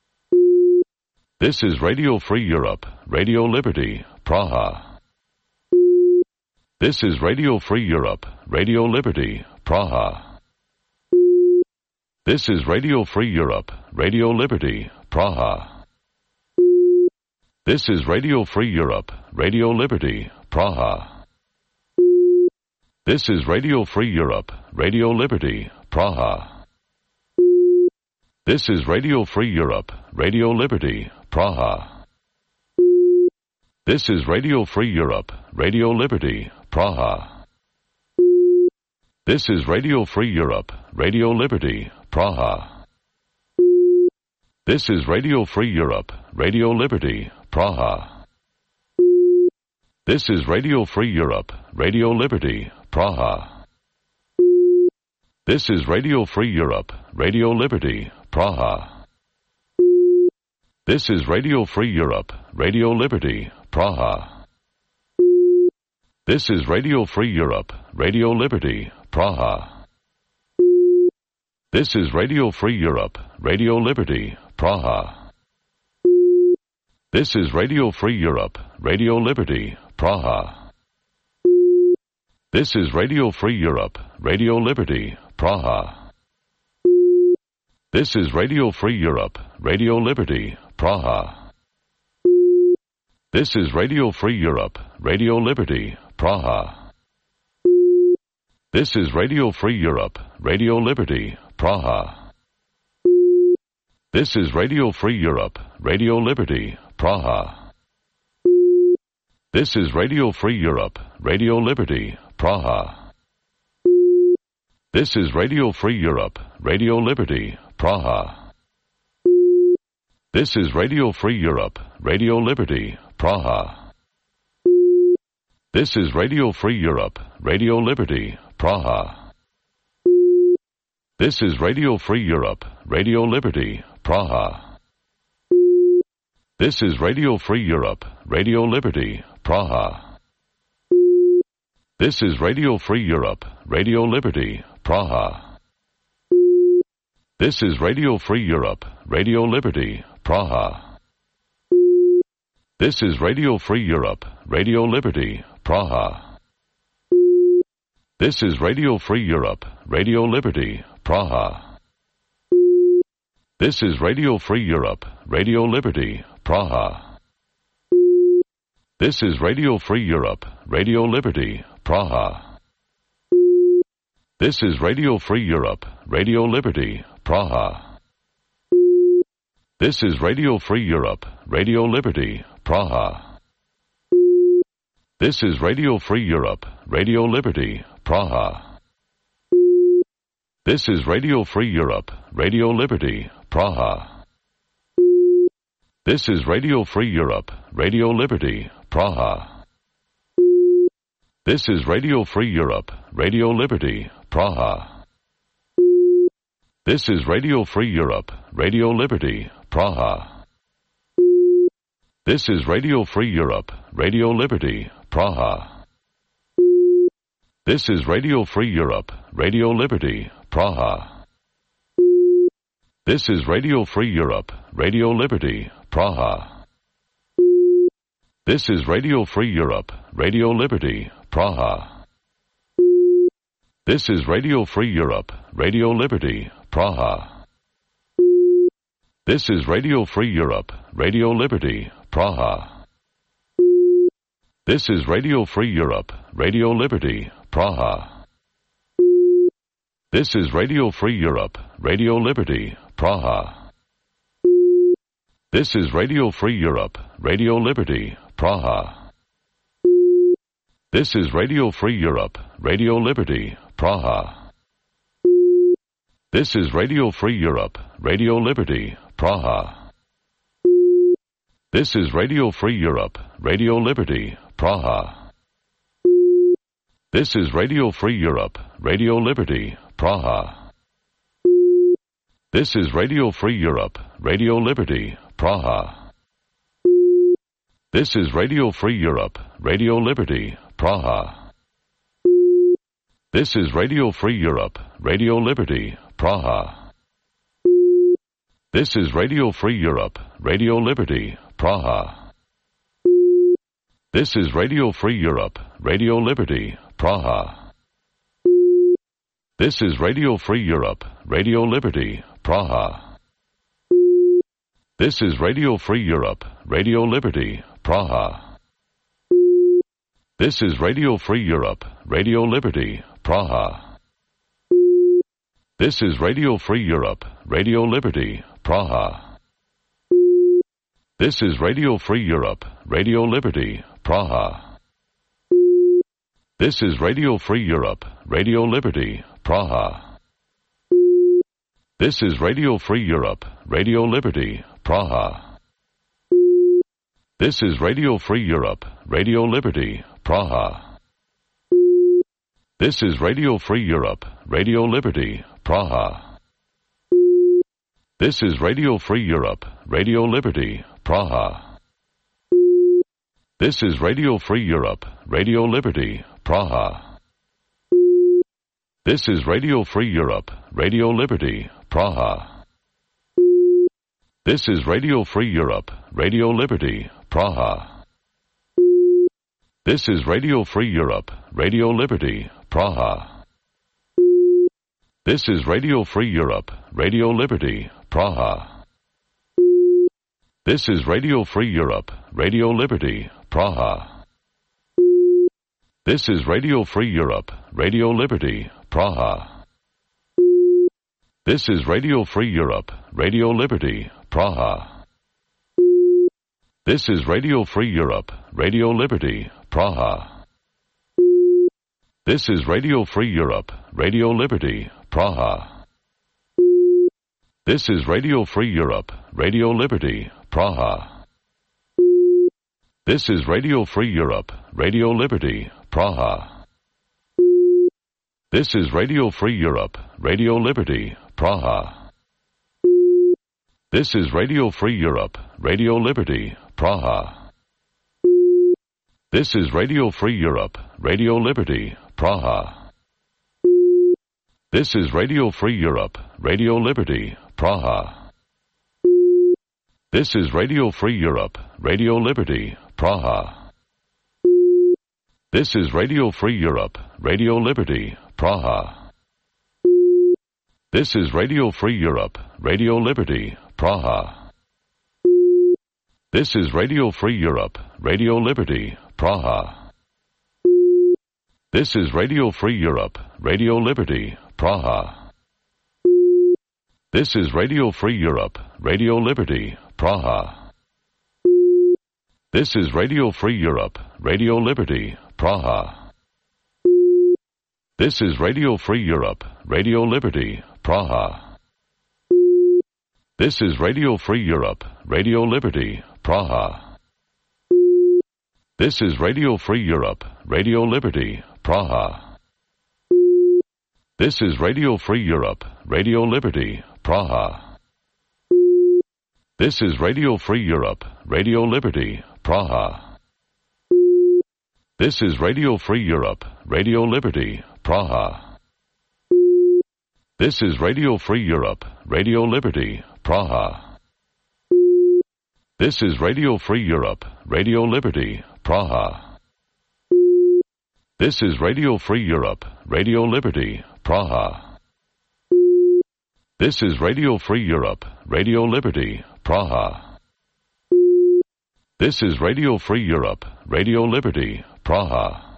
This is Radio Free Europe, Radio Liberty, Praha. This is Radio Free Europe, Radio Liberty, Praha. This is Radio Free Europe, Radio Liberty, Praha. This is Radio Free Europe, Radio Liberty, Praha. This is Radio Free Europe, Radio Liberty, Praha. This is Radio Free Europe, Radio Liberty, Praha. This is Radio Free Europe, Radio Liberty, Praha. This is Radio Free Europe, Radio Liberty, Praha. This is Radio Free Europe, Radio Liberty, Praha. This is Radio Free Europe, Radio Liberty, Praha. This is Radio Free Europe, Radio Liberty, Praha. This is Radio Free Europe, Radio Liberty, Praha. This is Radio Free Europe, Radio Liberty, Praha. This is Radio Free Europe, Radio Liberty, Praha. This is Radio Free Europe, Radio Liberty, Praha. This is Radio Free Europe, Radio Liberty, Praha. This is Radio Free Europe, Radio Liberty, Praha. This is Radio Free Europe, Radio Liberty, Praha. This is Radio Free Europe, Radio Liberty, Praha. This is Radio Free Europe, Radio Liberty, Praha. This is Radio Free Europe, Radio Liberty, Praha. This is Radio Free Europe, Radio Liberty, Praha. This is Radio Free Europe, Radio Liberty, Praha. This is Radio Free Europe, Radio Liberty, Praha. This is Radio Free Europe, Radio Liberty, Praha. This is Radio Free Europe, Radio Liberty, Praha. This is Radio Free Europe, Radio Liberty, Praha. This is Radio Free Europe, Radio Liberty, Praha. This is Radio Free Europe, Radio Liberty, Praha. This is Radio Free Europe, Radio Liberty, Praha. This is Radio Free Europe, Radio Liberty, Praha. This is Radio Free Europe, Radio Liberty, Praha. This is Radio Free Europe, Radio Liberty, Praha. This is Radio Free Europe, Radio Liberty, Praha. This is Radio Free Europe, Radio Liberty, Praha. This is Radio Free Europe, Radio Liberty, Praha. This is Radio Free Europe, Radio Liberty, Praha. This is Radio Free Europe, Radio Liberty, Praha. This is Radio Free Europe, Radio Liberty, Praha. This is Radio Free Europe, Radio Liberty, Praha. This is Radio Free Europe, Radio Liberty, Praha. This is Radio Free Europe, Radio Liberty, Praha. This is Radio Free Europe, Radio Liberty, Praha. This is Radio Free Europe, Radio Liberty, Praha. This is Radio Free Europe, Radio Liberty, Praha. This is Radio Free Europe, Radio Liberty, Praha. This is Radio Free Europe, Radio Liberty, Praha. This is Radio Free Europe, Radio Liberty, Praha. This is Radio Free Europe, Radio Liberty, Praha. This is Radio Free Europe, Radio Liberty, Praha. This is Radio Free Europe, Radio Liberty, Praha. This is Radio Free Europe, Radio Liberty, Praha. This is Radio Free Europe, Radio Liberty, Praha. This is Radio Free Europe, Radio Liberty, Praha. This is Radio Free Europe, Radio Liberty, Praha. This is Radio Free Europe, Radio Liberty, Praha. This is Radio Free Europe, Radio Liberty, Praha. This is Radio Free Europe, Radio Liberty, Praha. This is Radio Free Europe, Radio Liberty, Praha. This is Radio Free Europe, Radio Liberty, Praha. This is Radio Free Europe, Radio Liberty, Praha. This is Radio Free Europe, Radio Liberty, Praha. This is Radio Free Europe, Radio Liberty, Praha. This is Radio Free Europe, Radio Liberty, Praha. This is Radio Free Europe, Radio Liberty, Praha. This is Radio Free Europe, Radio Liberty, Praha. This is Radio Free Europe, Radio Liberty, Praha. This is Radio Free Europe, Radio Liberty, Praha. This is Radio Free Europe, Radio Liberty, Praha. This is Radio Free Europe, Radio Liberty, Praha. This is Radio Free Europe, Radio Liberty, Praha. This is Radio Free Europe, Radio Liberty, Praha. This is Radio Free Europe, Radio Liberty, Praha. This is Radio Free Europe, Radio Liberty, Praha. This is Radio Free Europe, Radio Liberty, Praha. This is Radio Free Europe, Radio Liberty, Praha. This is Radio Free Europe, Radio Liberty, Praha. This is Radio Free Europe, Radio Liberty, Praha. This is Radio Free Europe, Radio Liberty, Praha. This is Radio Free Europe, Radio Liberty, Praha. This is Radio Free Europe, Radio Liberty, Praha. This is Radio Free Europe, Radio Liberty, Praha. This is Radio Free Europe, Radio Liberty, Praha. This is Radio Free Europe, Radio Liberty, Praha. This is Radio Free Europe, Radio Liberty, Praha. This is Radio Free Europe, Radio Liberty, Praha. This is Radio Free Europe, Radio Liberty, Praha. This is Radio Free Europe, Radio Liberty, Praha. This is Radio Free Europe, Radio Liberty, Praha. This is Radio Free Europe, Radio Liberty, Praha. This is Radio Free Europe, Radio Liberty, Praha. This is Radio Free Europe, Radio Liberty, Praha. This is Radio Free Europe, Radio Liberty, Praha. This is Radio Free Europe, Radio Liberty, Praha. This is Radio Free Europe, Radio Liberty, Praha. This is Radio Free Europe, Radio Liberty, Praha. This is Radio Free Europe, Radio Liberty, Praha. This is Radio Free Europe, Radio Liberty, Praha. This is Radio Free Europe, Radio Liberty, Praha. This is Radio Free Europe, Radio Liberty, Praha. This is Radio Free Europe, Radio Liberty, Praha.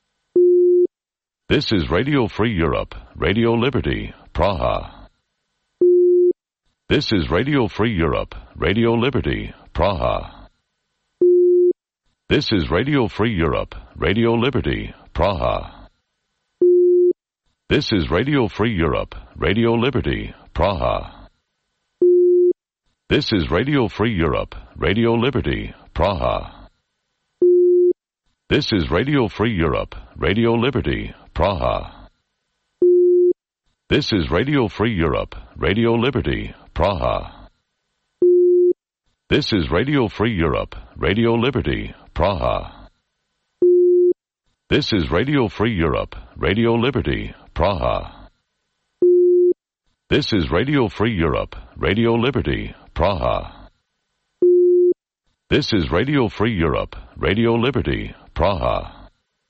This is Radio Free Europe, Radio Liberty, Praha. This is Radio Free Europe, Radio Liberty, Praha. This is Radio Free Europe, Radio Liberty, Praha. This is Radio Free Europe, Radio Liberty, Praha. This is Radio Free Europe, Radio Liberty, Praha. This is Radio Free Europe, Radio Liberty, Praha. This is Radio Free Europe, Radio Liberty, Praha. This is Radio Free Europe, Radio Liberty, Praha. This is Radio Free Europe, Radio Liberty, Praha. This is Radio Free Europe, Radio Liberty, Praha. This is Radio Free Europe, Radio Liberty, Praha.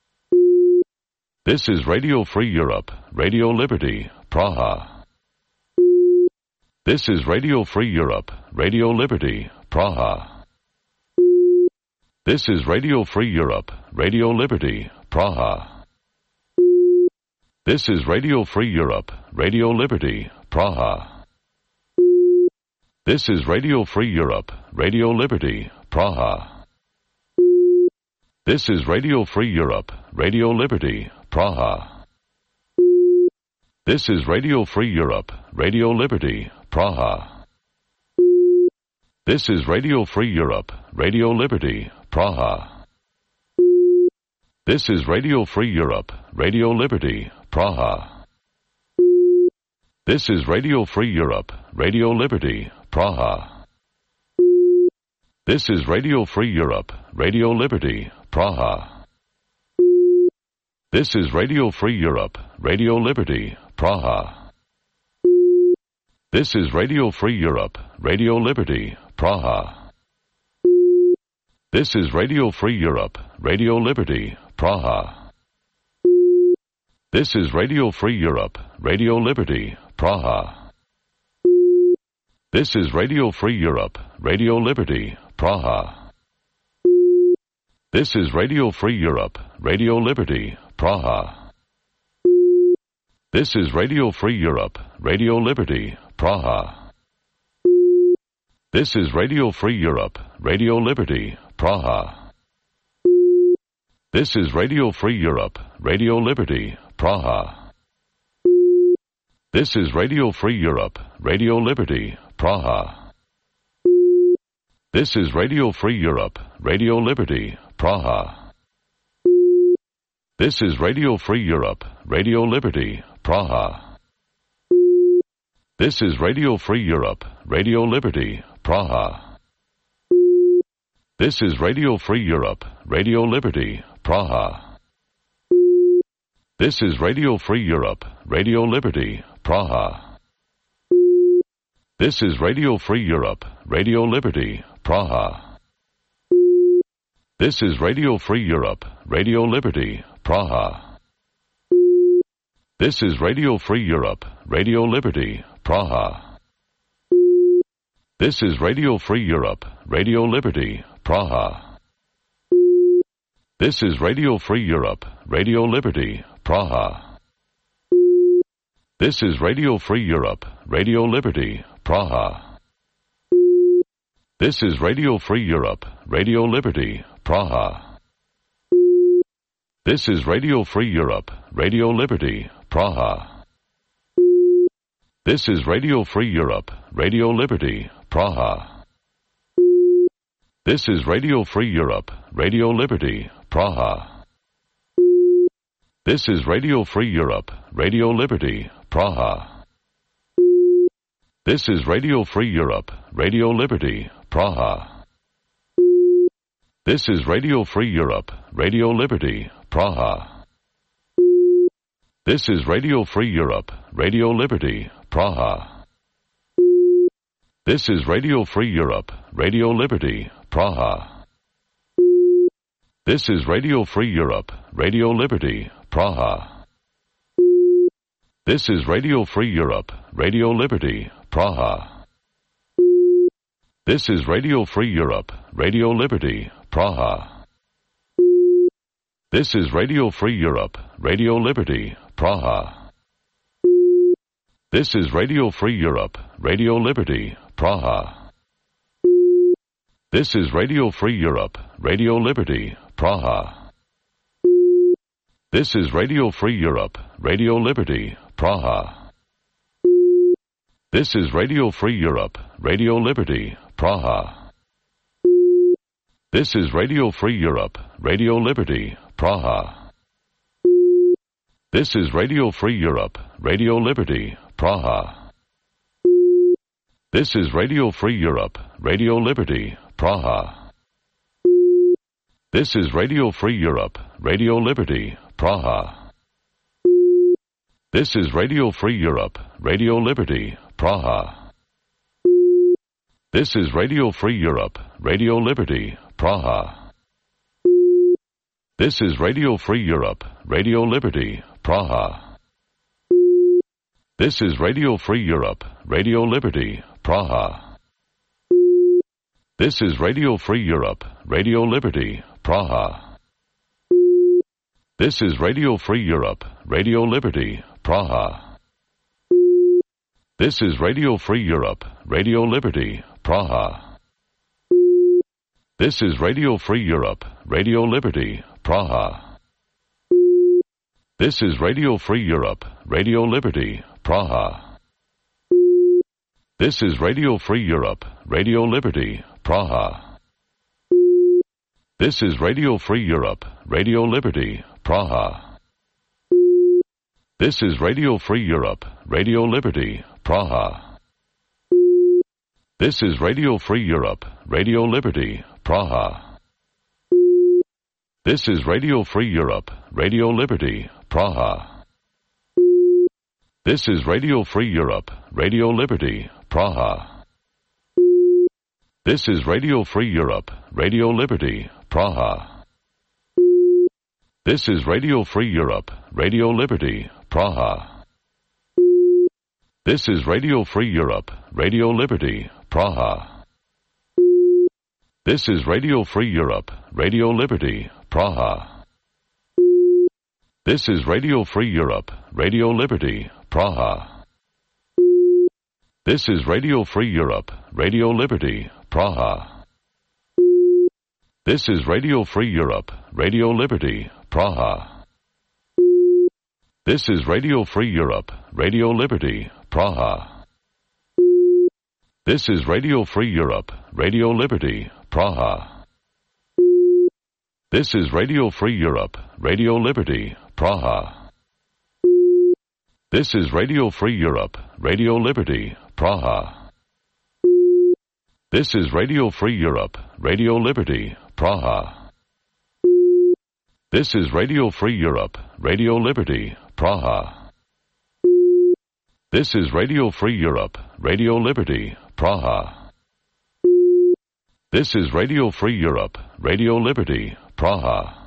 This is Radio Free Europe, Radio Liberty, Praha. This is Radio Free Europe, Radio Liberty, Praha. This is Radio Free Europe, Radio Liberty, Praha. This is Radio Free Europe, Radio Liberty, Praha. This is Radio Free Europe, Radio Liberty, Praha. This is Radio Free Europe, Radio Liberty, Praha. This is Radio Free Europe, Radio Liberty, Praha. This is Radio Free Europe, Radio Liberty, Praha. This is Radio Free Europe, Radio Liberty, Praha. This is Radio Free Europe, Radio Liberty, Praha. This is Radio Free Europe, Radio Liberty, Praha. This is Radio Free Europe, Radio Liberty, Praha. This is Radio Free Europe, Radio Liberty, Praha. This is Radio Free Europe, Radio Liberty, Praha. This is Radio Free Europe, Radio Liberty, Praha. This is Radio Free Europe, Radio Liberty, Praha. This is Radio Free Europe, Radio Liberty, Praha. This is Radio Free Europe, Radio Liberty, Praha. This is Radio Free Europe, Radio Liberty, Praha. This is Radio Free Europe, Radio Liberty, Praha. This is Radio Free Europe, Radio Liberty, Praha. This is Radio Free Europe, Radio Liberty, Praha. This is Radio Free Europe, Radio Liberty, Praha. This is Radio Free Europe, Radio Liberty, Praha. This is Radio Free Europe, Radio Liberty, Praha. This is Radio Free Europe, Radio Liberty, Praha. This is Radio Free Europe, Radio Liberty, Praha. This is Radio Free Europe, Radio Liberty, Praha. This is Radio Free Europe, Radio Liberty, Praha. This is Radio Free Europe, Radio Liberty, Praha. This is Radio Free Europe, Radio Liberty, Praha. This is Radio Free Europe, Radio Liberty, Praha. This is Radio Free Europe, Radio Liberty, Praha. This is Radio Free Europe, Radio Liberty, Praha. This is Radio Free Europe, Radio Liberty, Praha. This is Radio Free Europe, Radio Liberty, Praha. This is Radio Free Europe, Radio Liberty, Praha. This is Radio Free Europe, Radio Liberty, Praha. This is Radio Free Europe, Radio Liberty, Praha. This is Radio Free Europe, Radio Liberty, Praha. This is Radio Free Europe, Radio Liberty, Praha. This is Radio Free Europe, Radio Liberty, Praha. This is Radio Free Europe, Radio Liberty, Praha. This is Radio Free Europe, Radio Liberty, Praha. This is Radio Free Europe, Radio Liberty, Praha. This is Radio Free Europe, Radio Liberty, Praha. This is Radio Free Europe, Radio Liberty, Praha. This is Radio Free Europe, Radio Liberty, Praha. This is Radio Free Europe, Radio Liberty, Praha. This is Radio Free Europe, Radio Liberty, Praha. This is Radio Free Europe, Radio Liberty, Praha. This is Radio Free Europe, Radio Liberty, Praha. This is Radio Free Europe, Radio Liberty, Praha. This is Radio Free Europe, Radio Liberty, Praha. This is Radio Free Europe, Radio Liberty, Praha. This is Radio Free Europe, Radio Liberty, Praha. This is Radio Free Europe, Radio Liberty, Praha. This is Radio Free Europe, Radio Liberty, Praha. This is Radio Free Europe, Radio Liberty, Praha. This is Radio Free Europe, Radio Liberty, Praha. This is Radio Free Europe, Radio Liberty, Praha. This is Radio Free Europe, Radio Liberty, Praha. This is Radio Free Europe, Radio Liberty, Praha. This is Radio Free Europe, Radio Liberty, Praha. This is Radio Free Europe, Radio Liberty, Praha. This is Radio Free Europe, Radio Liberty, Praha. This is Radio Free Europe, Radio Liberty, Praha. This is Radio Free Europe, Radio Liberty, Praha. This is Radio Free Europe, Radio Liberty, Praha. This is Radio Free Europe, Radio Liberty, Praha. This is Radio Free Europe, Radio Liberty, Praha. This is Radio Free Europe, Radio Liberty, Praha. This is Radio Free Europe, Radio Liberty, Praha. This is Radio Free Europe, Radio Liberty, Praha. This is Radio Free Europe, Radio Liberty, Praha. This is Radio Free Europe, Radio Liberty, Praha. This is Radio Free Europe, Radio Liberty, Praha. This is Radio Free Europe, Radio Liberty, Praha. This is Radio Free Europe, Radio Liberty, Praha. This is Radio Free Europe, Radio Liberty, Praha. This is Radio Free Europe, Radio Liberty, Praha. This is Radio Free Europe, Radio Liberty, Praha. This is Radio Free Europe, Radio Liberty, Praha.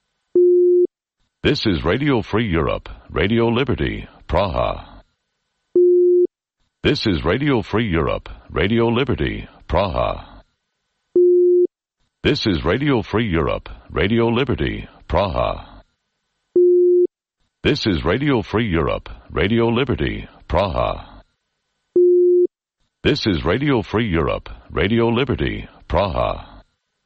This is Radio Free Europe, Radio Liberty, Praha. This is Radio Free Europe, Radio Liberty, Praha. This is Radio Free Europe, Radio Liberty, Praha. This is Radio Free Europe, Radio Liberty, Praha. This is Radio Free Europe, Radio Liberty, Praha.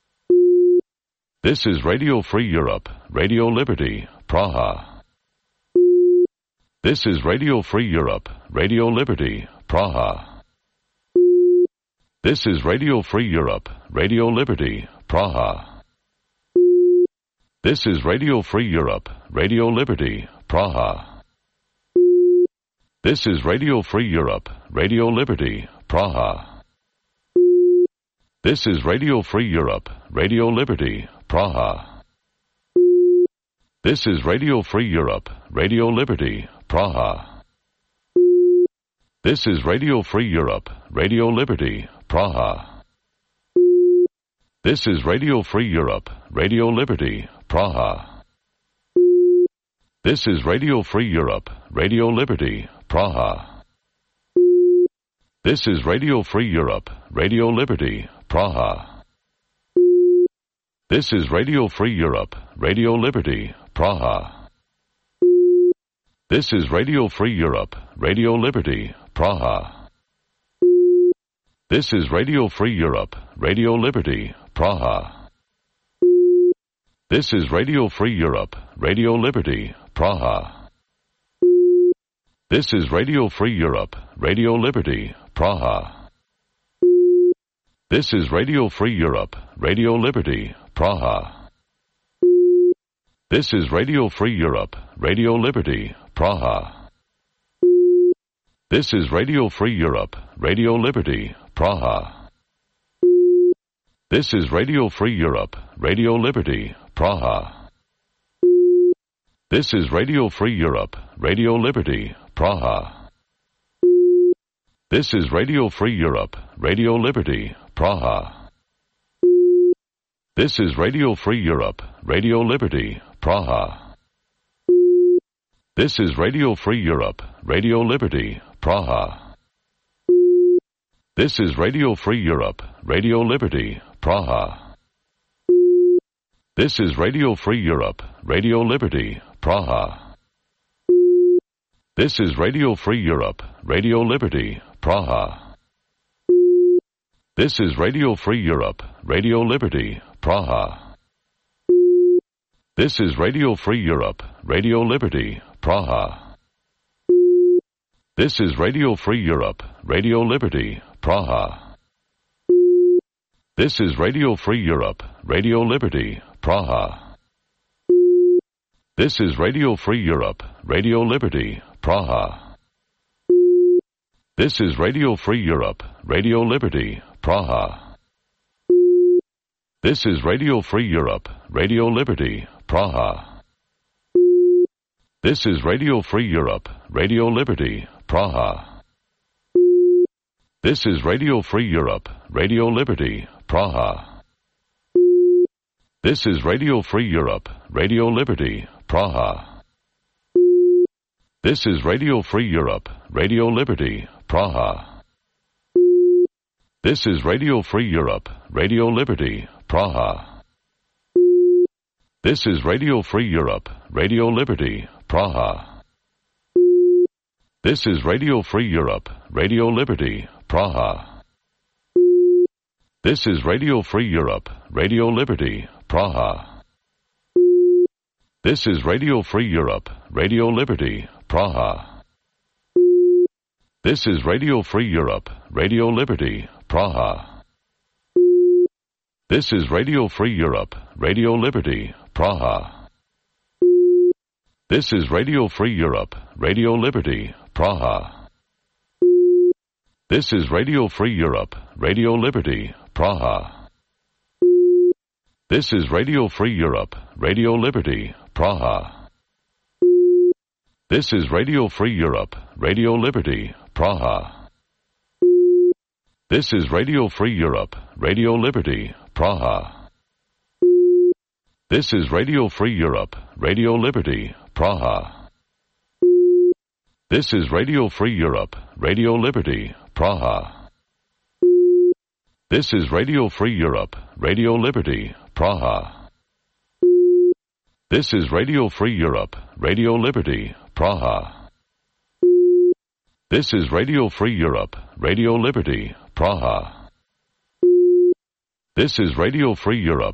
This is Radio Free Europe, Radio Liberty, Praha. This is Radio Free Europe, Radio Liberty, Praha. This is Radio Free Europe, Radio Liberty, Praha. This is Radio Free Europe, Radio Liberty, Praha. This is Radio Free Europe, Radio Liberty, Praha. This is Radio Free Europe, Radio Liberty, Praha. This is Radio Free Europe, Radio Liberty, Praha. This is Radio Free Europe, Radio Liberty, Praha. This is Radio Free Europe, Radio Liberty, Praha. This is Radio Free Europe, Radio Liberty, Praha. This is Radio Free Europe, Radio Liberty, Praha. This is Radio Free Europe, Radio Liberty, Praha. This is Radio Free Europe, Radio Liberty, Praha. This is Radio Free Europe, Radio Liberty, Praha. This is Radio Free Europe, Radio Liberty, Praha. This is Radio Free Europe, Radio Liberty, Praha. This is Radio Free Europe, Radio Liberty, Praha. This is Radio Free Europe, Radio Liberty, Praha. This is Radio Free Europe, Radio Liberty, Praha. This is Radio Free Europe, Radio Liberty, Praha. This is Radio Free Europe, Radio Liberty, Praha. This is Radio Free Europe, Radio Liberty, Praha. This is Radio Free Europe, Radio Liberty, Praha. This is Radio Free Europe, Radio Liberty, Praha. This is Radio Free Europe, Radio Liberty, Praha. This is Radio Free Europe, Radio Liberty, Praha. This is Radio Free Europe, Radio Liberty, Praha. This is Radio Free Europe, Radio Liberty, Praha. This is Radio Free Europe, Radio Liberty, Praha. This is Radio Free Europe, Radio Liberty, Praha. This is Radio Free Europe, Radio Liberty, Praha. This is Radio Free Europe, Radio Liberty, Praha. This is Radio Free Europe, Radio Liberty, Praha. This is Radio Free Europe, Radio Liberty, Praha. This is Radio Free Europe, Radio Liberty, Praha. This is Radio Free Europe, Radio Liberty, Praha. This is Radio Free Europe, Radio Liberty, Praha. This is Radio Free Europe, Radio Liberty, Praha. This is Radio Free Europe, Radio Liberty, Praha. This is Radio Free Europe, Radio Liberty, Praha. This is Radio Free Europe, Radio Liberty, Praha. This is Radio Free Europe, Radio Liberty, Praha. This is Radio Free Europe, Radio Liberty, Praha. This is Radio Free Europe, Radio Liberty, Praha. This is Radio Free Europe, Radio Liberty, Praha. This is Radio Free Europe, Radio Liberty, Praha. This is Radio Free Europe, Radio Liberty, Praha. This is Radio Free Europe, Radio Liberty, Praha. This is Radio Free Europe, Radio Liberty, Praha. This is Radio Free Europe, Radio Liberty, Praha. This is Radio Free Europe, Radio Liberty, Praha. This is Radio Free Europe, Radio Liberty, Praha. This is Radio Free Europe, Radio Liberty, Praha. This is Radio Free Europe, Radio Liberty, Praha. This is Radio Free Europe, Radio Liberty, Praha. This is Radio Free Europe,